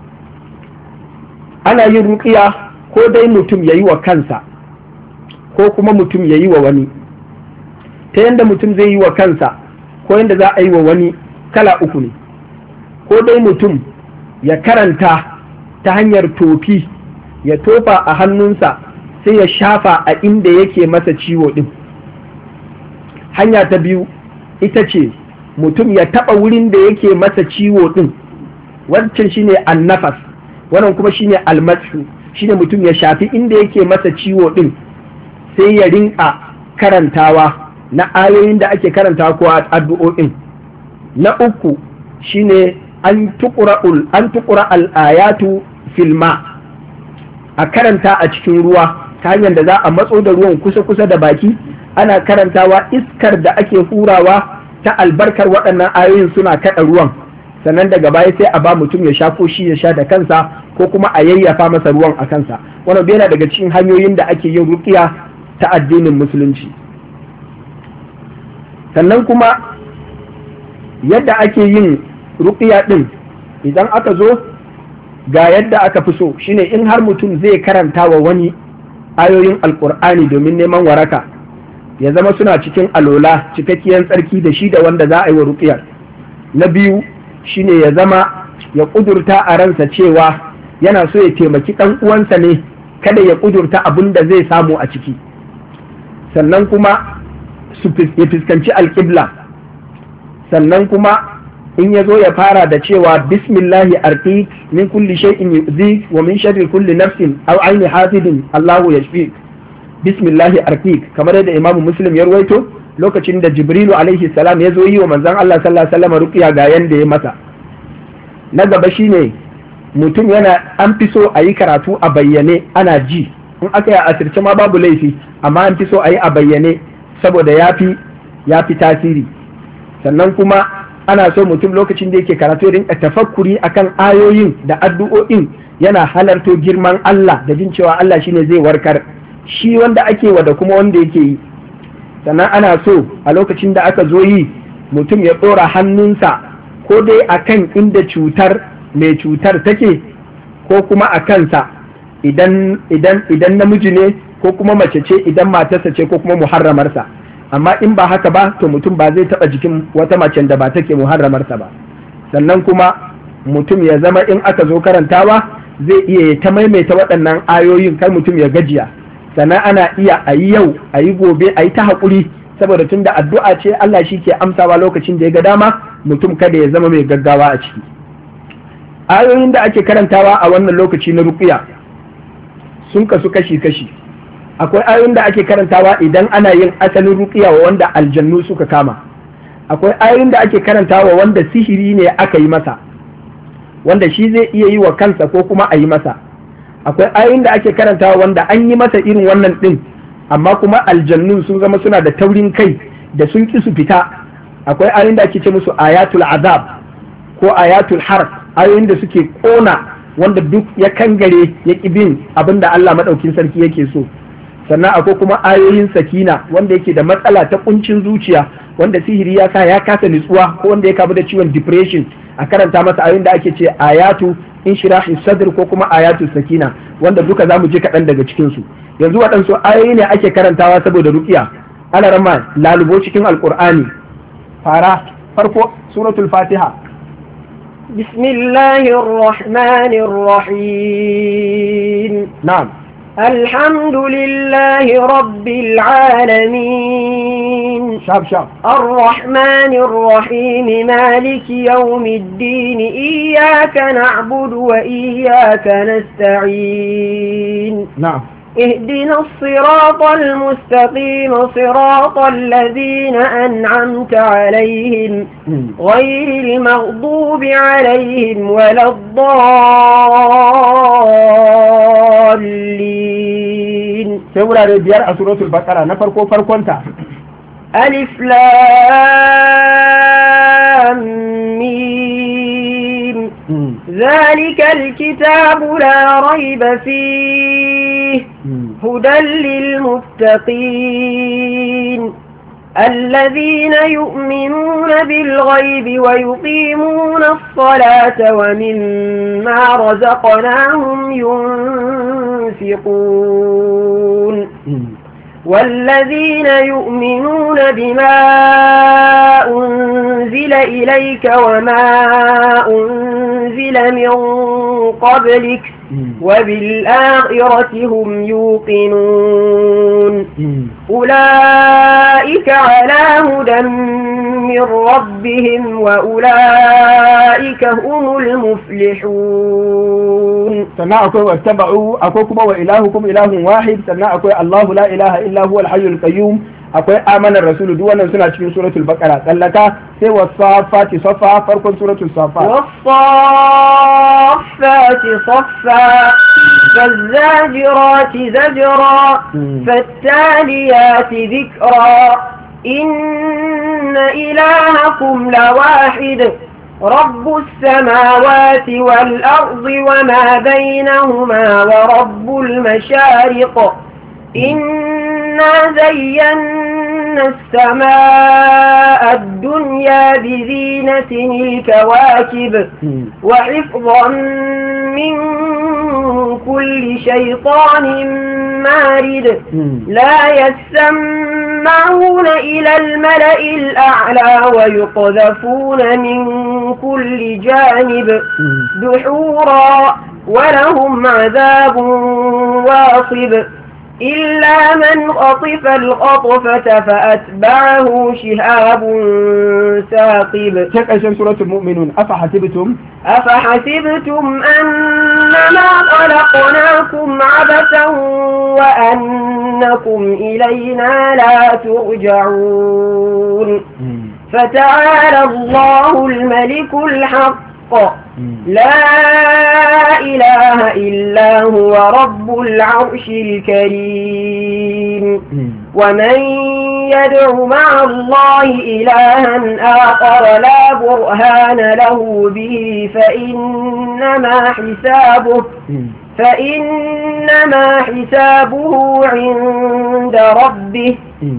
Speaker 1: ana yin ruqiya ko dai mutum ya yi wa kansa ko kuma mutum ya yi wa wani. Ta yanda mutum zai yi wa kansa ko yadda za a yi wa wani kala uku ne, ko dai mutum ya karanta ta hanyar tofi, ya tofa a hannunsa sai ya shafa a inda yake masa ciwo ɗin. Hanya ta biyu ita ce mutum ya taɓa wurin da yake masa ciwo ɗin, wancan shine annafas, wannan kuma shine almasu, shine mutum ya shafi inda yake masa ciwo ɗin sai ya rinka karantawa na ayoyin da ake karantawa ko addu'o'in. Na uku shine an tuqra'ul an tuqra al-ayatu filma, a karanta a cikin ruwa ta hanyar da za a matso da ruwan kusa-kusa da baki, ana karantawa iskar da ake hurawa ta albarkar waɗannan ayoyin suna kaɗa ruwan, sannan daga baya sai a ba mutum ya sha ko shi ya sha da kansa ko kuma a yayyafa masa ruwan a kansa. Wannan yana daga cikin hanyoyin da ake yin ruqiya ta addinin musulunci. Sannan kuma yadda ake yin ruqiya ɗin, idan aka zo ga yadda aka fi so shine in har mutum zai karanta wa wani ayoyin alkur'ani domin neman waraka, ya zama suna cikin alola cikakkiyar tsarki da shi da wanda za a yi wa ruqiyar. Na biyu shine ya zama ya kudurta a ransa cewa yana so ya taimaki ɗan uwansa ne, kada ya kudurta abin da zai samu a ciki. Sannan kuma ya fuskanci alƙibla, sannan kuma in ya zo ya fara da cewa bismillahi arqik min kulli shay'in yu'zik wa min sharri kulli nafsin aw ayni hasidin Allahu yashfik. Bismillahi arqik, kamar yadda Imam Muslim ya ruwaito lokacin da Jibrilu alaihi salam ya zo yi wa manzon Allah sallallahu alaihi wasallam ruqiya ga yanda ya masa. Na gaba shine mutum yana an fi so a yi karatu a bayyane ana ji, in aka yi a asirce ma babu laifi, amma an fi so a yi a bayyane saboda yafi yafi tasiri. Sannan kuma ana so mutum lokacin da yake karatu ya rinka tafakkuri akan ayoyin da addu'o'in, yana halarto girman Allah da jin cewa Allah shine zai warkar, shi wanda ake wa da kuma wanda yake yi. Sannan ana so a lokacin da aka zo yi mutum ya ɗora hannunsa ko dai akan inda cutar mai cutar take ko kuma a kansa idan idan idan namiji ne, ko kuma mace ce idan matarsa ce ko kuma muharramarsa. Amma in ba haka ba to mutum ba zai taɓa jikin wata macen da ba take muharramarsa ba. Sannan kuma mutum ya zama in aka zo karantawa zai iya ta maimaita waɗannan ayoyin, kar mutum ya gajiya. Sannan ana iya a yi yau a yi gobe a yi ta haƙuri, saboda tun da addu'a ce Allah shi ke amsawa lokacin da ya ga dama, mutum kada ya zama mai gaggawa a ciki. Ayoyin da ake karantawa a wannan lokaci na ruqiya sun kasu kashi-kashi. Akwai ayoyin da ake karantawa idan ana yin asalin ruqiya wa wanda aljannu suka kama. Akwai ayoyin da ake karantawa wanda sihiri ne aka yi masa, wanda shi zai iya yi wa kansa ko kuma a yi masa. Akwai ayoyin da ake karantawa wanda an yi masa irin wannan ɗin, amma kuma aljannun sun zama suna da taurin kai da sun ƙi su fita. Akwai ayoyin da ake ce musu ayatul azab ko ayatul harf, ayoyin da suke ƙona wanda duk ya kangare ya ƙi bin abin da Allah maɗaukin sarki yake so. Sannan akwai kuma ayoyin sakina, wanda yake da matsala ta kuncin zuciya, wanda sihiri ya sa ya kasa nutsuwa, ko wanda ya kamu da ciwon depression, a karanta masa ayoyin da ake ce ayatu inshirahi sadr ko kuma ayatu sakina, wanda duka zamu je kaɗan daga cikin su. Yanzu waɗansu ayoyi ne ake karantawa saboda ruqiya. Ana rama lalubo cikin alqur'ani, fara farko suratul fatiha.
Speaker 2: bismillahir rahmanir rahim.
Speaker 1: Na'am.
Speaker 2: الحمد لله رب العالمين
Speaker 1: شاب شاب
Speaker 2: الرحمن الرحيم مالك يوم الدين إياك نعبد وإياك نستعين.
Speaker 1: نعم.
Speaker 2: اهدنا الصراط المستقيم صراط الذين أنعمت عليهم غير المغضوب عليهم ولا الضالين.
Speaker 1: سورة ربيار سورة البقرة نفرقو فرقونتا
Speaker 2: ألف لام ميم ذلك الكتاب لا ريب فيه هدى للمتقين الذين يؤمنون بالغيب ويقيمون الصلاة ومما رزقناهم ينفقون والذين يؤمنون بما أنزل إليك وما أنزل من قبلك وبالآخرة هم يوقنون أولئك على هدى من ربهم وأولئك هم المفلحون.
Speaker 1: سنة أكوي واتبعوا أكوكم وإلهكم إله واحد. سنة أكوي الله لا إله إلا هو الحي القيوم. أكوي آمن الرسول دوانا سنة في سورة البقرة سلكا سوى الصافات صفا فرق سورة الصافات
Speaker 2: والصافات صفا فالزاجرات زجرا فالتاليات ذكرا إن إلهكم لواحد رب السماوات والأرض وما بينهما ورب المشارق إنا زينا السماء الدنيا بزينة الكواكب وحفظا من كل شيطان مارد لا يسمعون إلى الملأ الأعلى ويقذفون من كل جانب دحورا ولهم عذاب واصب إلا من خطف الخطفة فأتبعه شهاب ثاقب.
Speaker 1: تكأشن سورة المؤمنون أفحسبتم
Speaker 2: أفحسبتم أنما خلقناكم عبثا وأنكم إلينا لا ترجعون فتعالى الله الملك الحق لا إله إلا هو رب العرش الكريم. ومن يدع مع الله إلها آخر لا برهان له به فإنما حسابه فإنما حسابه عند ربه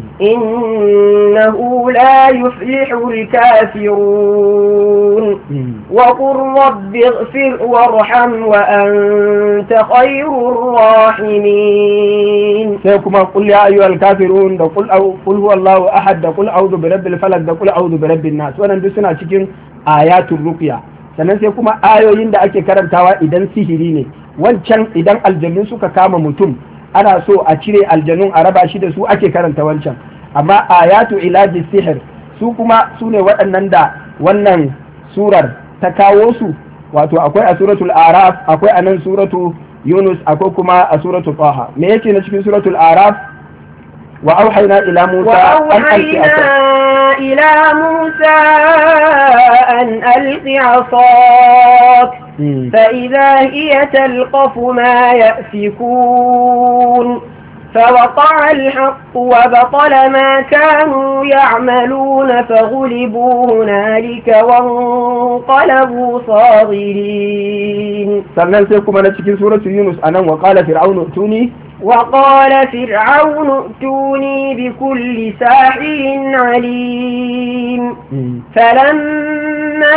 Speaker 2: إنه لا يفلح الكافرون. وقل رب اغفر وارحم وأنت خير الراحمين.
Speaker 1: سيكما قل يا أيها الكافرون قل أو قل هو الله أحد قل أعوذ برب الفلق قل أعوذ برب الناس. wannan duk suna cikin ayatul ruqya. sannan sai kuma ayoyin da ake karantawa idan sihiri ne, wancan idan aljannu suka kama mutum ana so a cire aljannun a raba shi da su ake karanta wancan, amma ayatu ilaji sihir su kuma su ne waɗannan da wannan surar ta kawo su, wato akwai a suratul araf, akwai a nan suratu yunus, akwai kuma a suratul taha. Me yake na cikin suratul araf? wa auhayna ila musa an alqi
Speaker 2: إلى موسى أن ألق عصاك فإذا هي تلقف ما يأفكون فوقع الحق وبطل ما كانوا يعملون فغلبوا هنالك وانقلبوا صاغرين.
Speaker 1: sannan sai kuma na cikin suratu yunus anan wa qala fir'aunu tuni
Speaker 2: وقال فرعون ائتوني بكل ساحر عليم فلما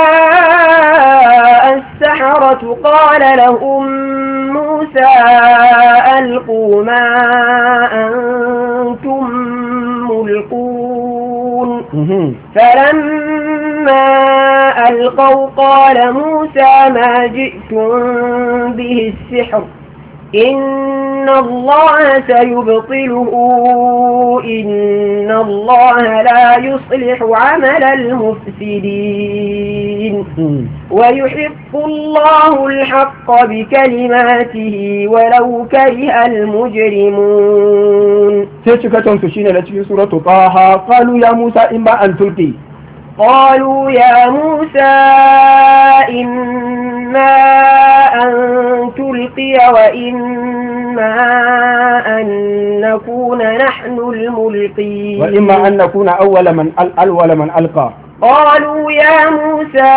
Speaker 2: جاء السحرة قال لهم موسى ألقوا ما أنتم ملقون فلما ألقوا قال موسى ما جئتم به السحر إن الله سيبطله إن الله لا يصلح عمل المفسدين ويحق الله الحق بكلماته ولو كره المجرمون.
Speaker 1: تشكتون تشين لتشكي سورة طه قالوا يا موسى إما أن تلقي
Speaker 2: قالوا يا موسى إما أن تلقي وإما أن نكون نحن الملقين
Speaker 1: وإما أن نكون أول من أول من ألقى.
Speaker 2: قالوا يا موسى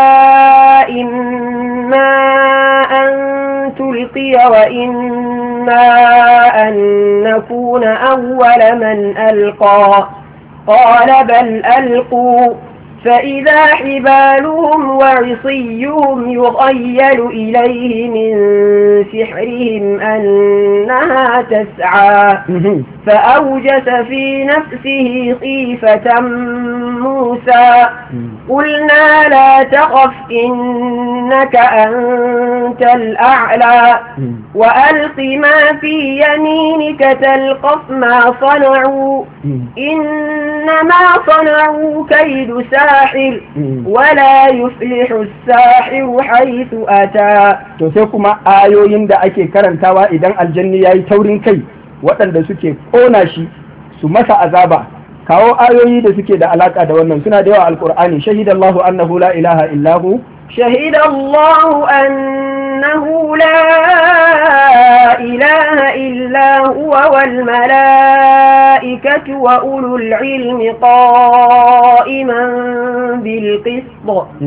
Speaker 2: إما أن تلقي وإما أن نكون أول من ألقى قال بل ألقوا فإذا حبالهم وعصيهم يخيل إليه من سحرهم أنها تسعى فأوجس في نفسه خيفة موسى قلنا لا تخف إنك أنت الأعلى وألق ما في يمينك تلقف ما صنعوا إنما صنعوا كيد ساحر ولا يفلح الساحر حيث أتى.
Speaker 1: to sai kuma ayoyin da ake karantawa idan aljanni yayi taurin kai waɗanda suke ƙona shi su masa azaba, kawo ayoyi da suke da alaka da wannan, suna da yawa alqur'ani. shahidallahu annahu la ilaha illahu
Speaker 2: shahidallahu annahu la ilaha illa huwa wal malaikatu wa ulul ilmi qa'iman bil qist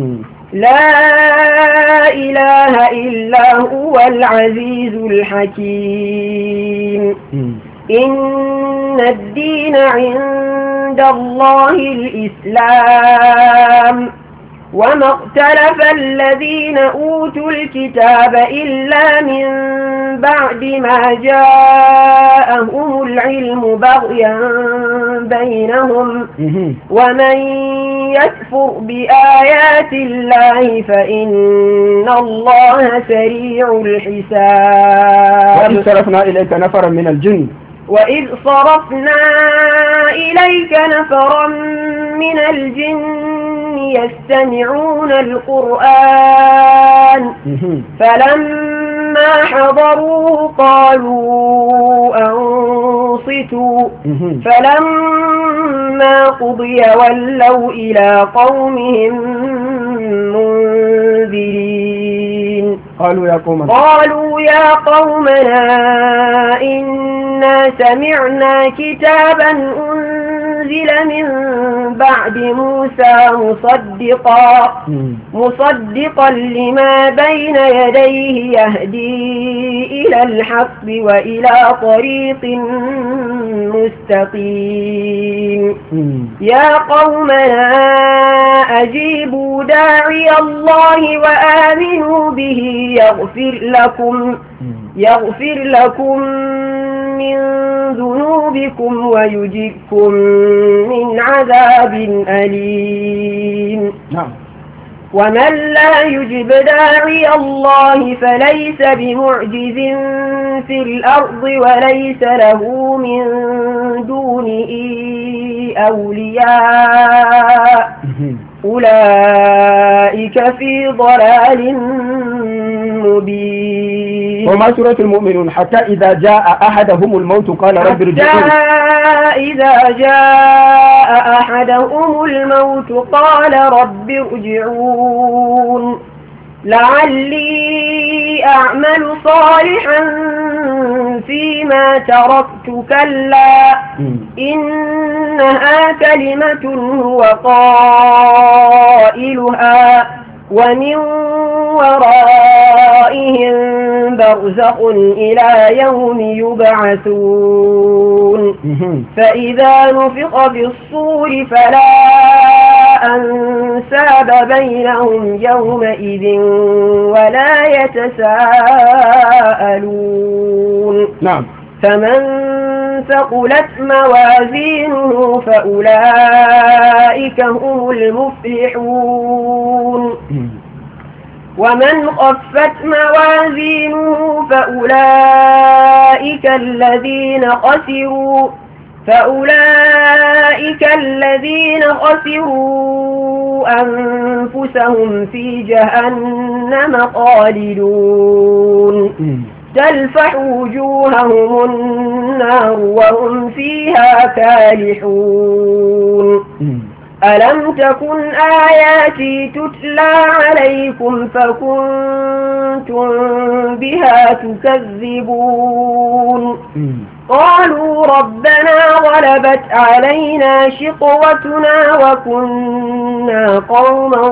Speaker 2: لا إله إلا هو العزيز الحكيم إن الدين عند الله الإسلام وما اختلف الذين أوتوا الكتاب إلا من بعد ما جاءهم العلم بغيا بينهم ومن يكفر بآيات الله فإن الله سريع الحساب.
Speaker 1: وإذ صرفنا إليك نفرا من الجن
Speaker 2: وإذ صرفنا إليك نفرا من الجن يستمعون القرآن فلما حضروه قالوا أنصتوا فلما قضي ولوا إلى قومهم منذرين
Speaker 1: قالوا يا قومنا
Speaker 2: قالوا يا قومنا إنا سمعنا كتابا أنزل من بعد موسى مصدقا مصدقا لما بين يديه يهدي إلى الحق وإلى طريق مستقيم يا قومنا أجيبوا داعي الله وآمنوا به يغفر لكم يغفر لكم من ذنوبكم ويجركم من عذاب أليم. ومن لا يجب داعي الله فليس بمعجز في الأرض وليس له من دونه أولياء أولئك في ضلال مبين.
Speaker 1: وما سورة المؤمنون حتى إذا جاء أحدهم الموت قال رب ارجعون
Speaker 2: حتى إذا جاء أحدهم الموت قال رب ارجعون لعلي أعمل صالحا فيما تركت كلا إنها كلمة هو قائلها ومن ورائهم برزخ إلى يوم يبعثون فإذا نفخ بالصور فلا أنساب بينهم يومئذ ولا يتساءلون.
Speaker 1: نعم.
Speaker 2: فمن ثقلت موازينه فأولئك هم المفلحون ومن خفت موازينه فأولئك الذين خسروا فأولئك الذين خسروا أنفسهم في جهنم خالدون تلفح وجوههم النار وهم فيها كالحون. ألم تكن آياتي تتلى عليكم فكنتم بها تكذبون قالوا ربنا غلبت علينا شقوتنا وكنا قوما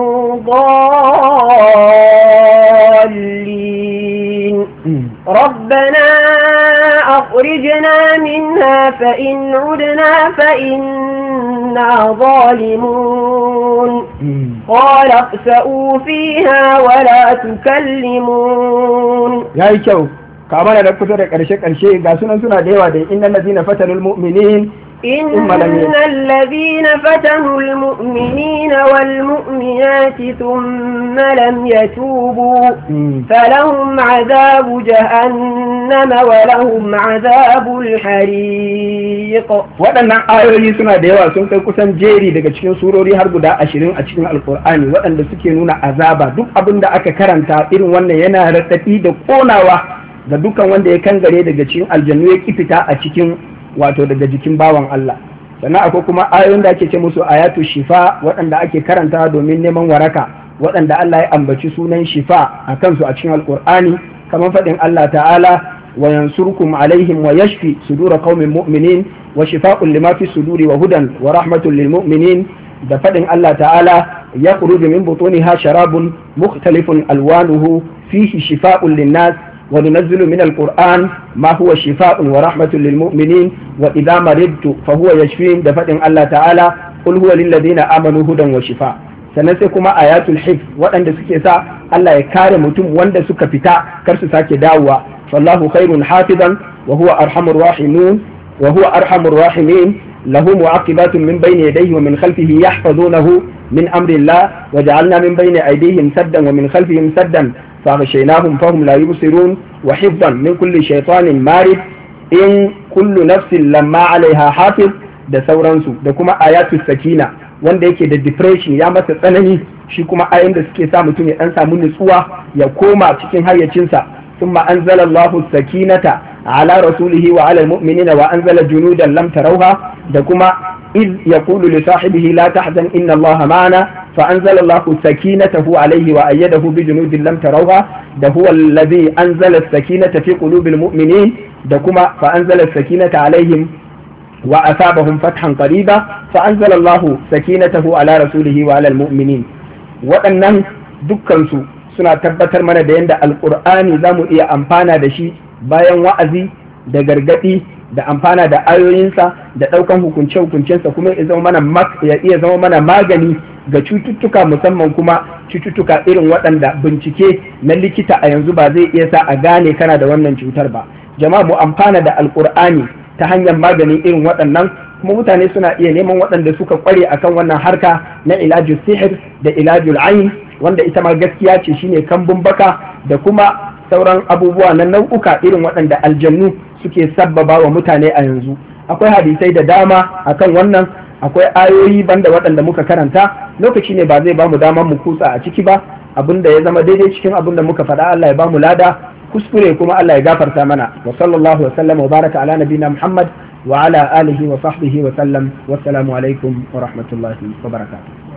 Speaker 2: ضالين ربنا أخرجنا منها فإن عدنا فإنا ظالمون قال اخسئوا فيها ولا تكلمون.
Speaker 1: yayi kyau ka mana da kusa da karshe karshe ga sunan suna da yawa da innal ladina fatanul mu'minin
Speaker 2: إن الذين فتنوا المؤمنين والمؤمنات ثم لم يتوبوا فلهم عذاب جهنم ولهم عذاب الحريق.
Speaker 1: waɗannan ayoyi suna da yawa sun kai kusan jeri daga cikin surori har guda ashirin a cikin alkur'ani waɗanda suke nuna azaba. Duk abin da aka karanta irin wannan yana raɗaɗi da ƙonawa ga dukkan wanda ya kangare daga cikin aljannu ya ki fita a cikin wato daga jikin bawan Allah. Sannan akwai kuma ayoyin da ake ce musu ayatu shifa waɗanda ake karanta domin neman waraka, waɗanda Allah ya ambaci sunan shifa a kansu a cikin alkur'ani, kamar faɗin Allah ta'ala wa yansurkum alaihim wa yashfi sudura qaumin mu'minin wa shifa'un lima fi suduri wa hudan wa rahmatun lil mu'minin, da faɗin Allah ta'ala yakhruju min butuniha sharabun mukhtalifun alwanuhu fihi shifa'un lin-nas وننزل من القرآن ما هو شفاء ورحمة للمؤمنين وإذا مرضت فهو يشفين دفع الله تعالى قل هو للذين آمنوا هدى وشفاء. sannan sai kuma ayatul hifz waɗanda suke sa Allah ya kare mutum wanda suka fita kar su sake dawowa, wallahu khairun hafizan wa huwa arhamur rahimin wa huwa arhamur rahimin lahu mu'aqibatun min bayni yadayhi wa min khalfihi yahfazunahu min amri Allah wa ja'alna min bayni aydihim saddan wa min khalfihim saddan فغشيناهم فهم لا يبصرون وحفظا من كل شيطان مارد إن كل نفس لما عليها حافظ da sauransu, da kuma ayatu sakina wanda yake da depression ya masa tsanani, shi kuma ayoyin da suke sa mutum ya dan samu nutsuwa ya koma cikin hayyacinsa. thumma anzala Allahu sakinata ala rasulihi wa ala almu'minina wa anzala junudan lam tarawha, da kuma iz yaqulu li sahibihi la tahzan inna Allaha ma'ana فأنزل الله سكينته عليه وأيده بجنود لم تروها ده هو الذي أنزل السكينة في قلوب المؤمنين ده كما فأنزل السكينة عليهم وأثابهم فتحا قريبا فأنزل الله سكينته على رسوله وعلى المؤمنين. وأنهم دكانسو suna tabbatar mana da yadda alƙur'ani za mu iya amfana da shi bayan wa'azi da gargaɗi da amfana da ayoyinsa da ɗaukan hukunce-hukuncensa, kuma ya iya zama mana magani ga cututtuka, musamman kuma cututtuka irin waɗanda bincike na likita a yanzu ba zai iya sa a gane kana da wannan cutar ba. Jama'a mu amfana da alƙur'ani ta hanyar maganin irin waɗannan, kuma mutane suna iya neman waɗanda suka ƙware akan wannan harka na ilajul sihir da ilajul ayn, wanda ita ma gaskiya ce shine kambun baka da kuma sauran abubuwa na nau'uka irin waɗanda aljannu suke sabbaba wa mutane a yanzu. Akwai hadisai da dama akan wannan, akwai ayoyi banda waɗanda muka karanta, lokaci ne ba zai bamu damar mu kutsa a ciki ba. Abinda ya zama daidai cikin abinda muka faɗa Allah ya bamu lada, kuskure kuma Allah ya gafarta mana. Wa sallallahu wa sallam wa baraka ala nabina Muhammad wa ala alihi wa sahbihi wa sallam. Wassalamu alaikum wa rahmatullahi wa barakatuh.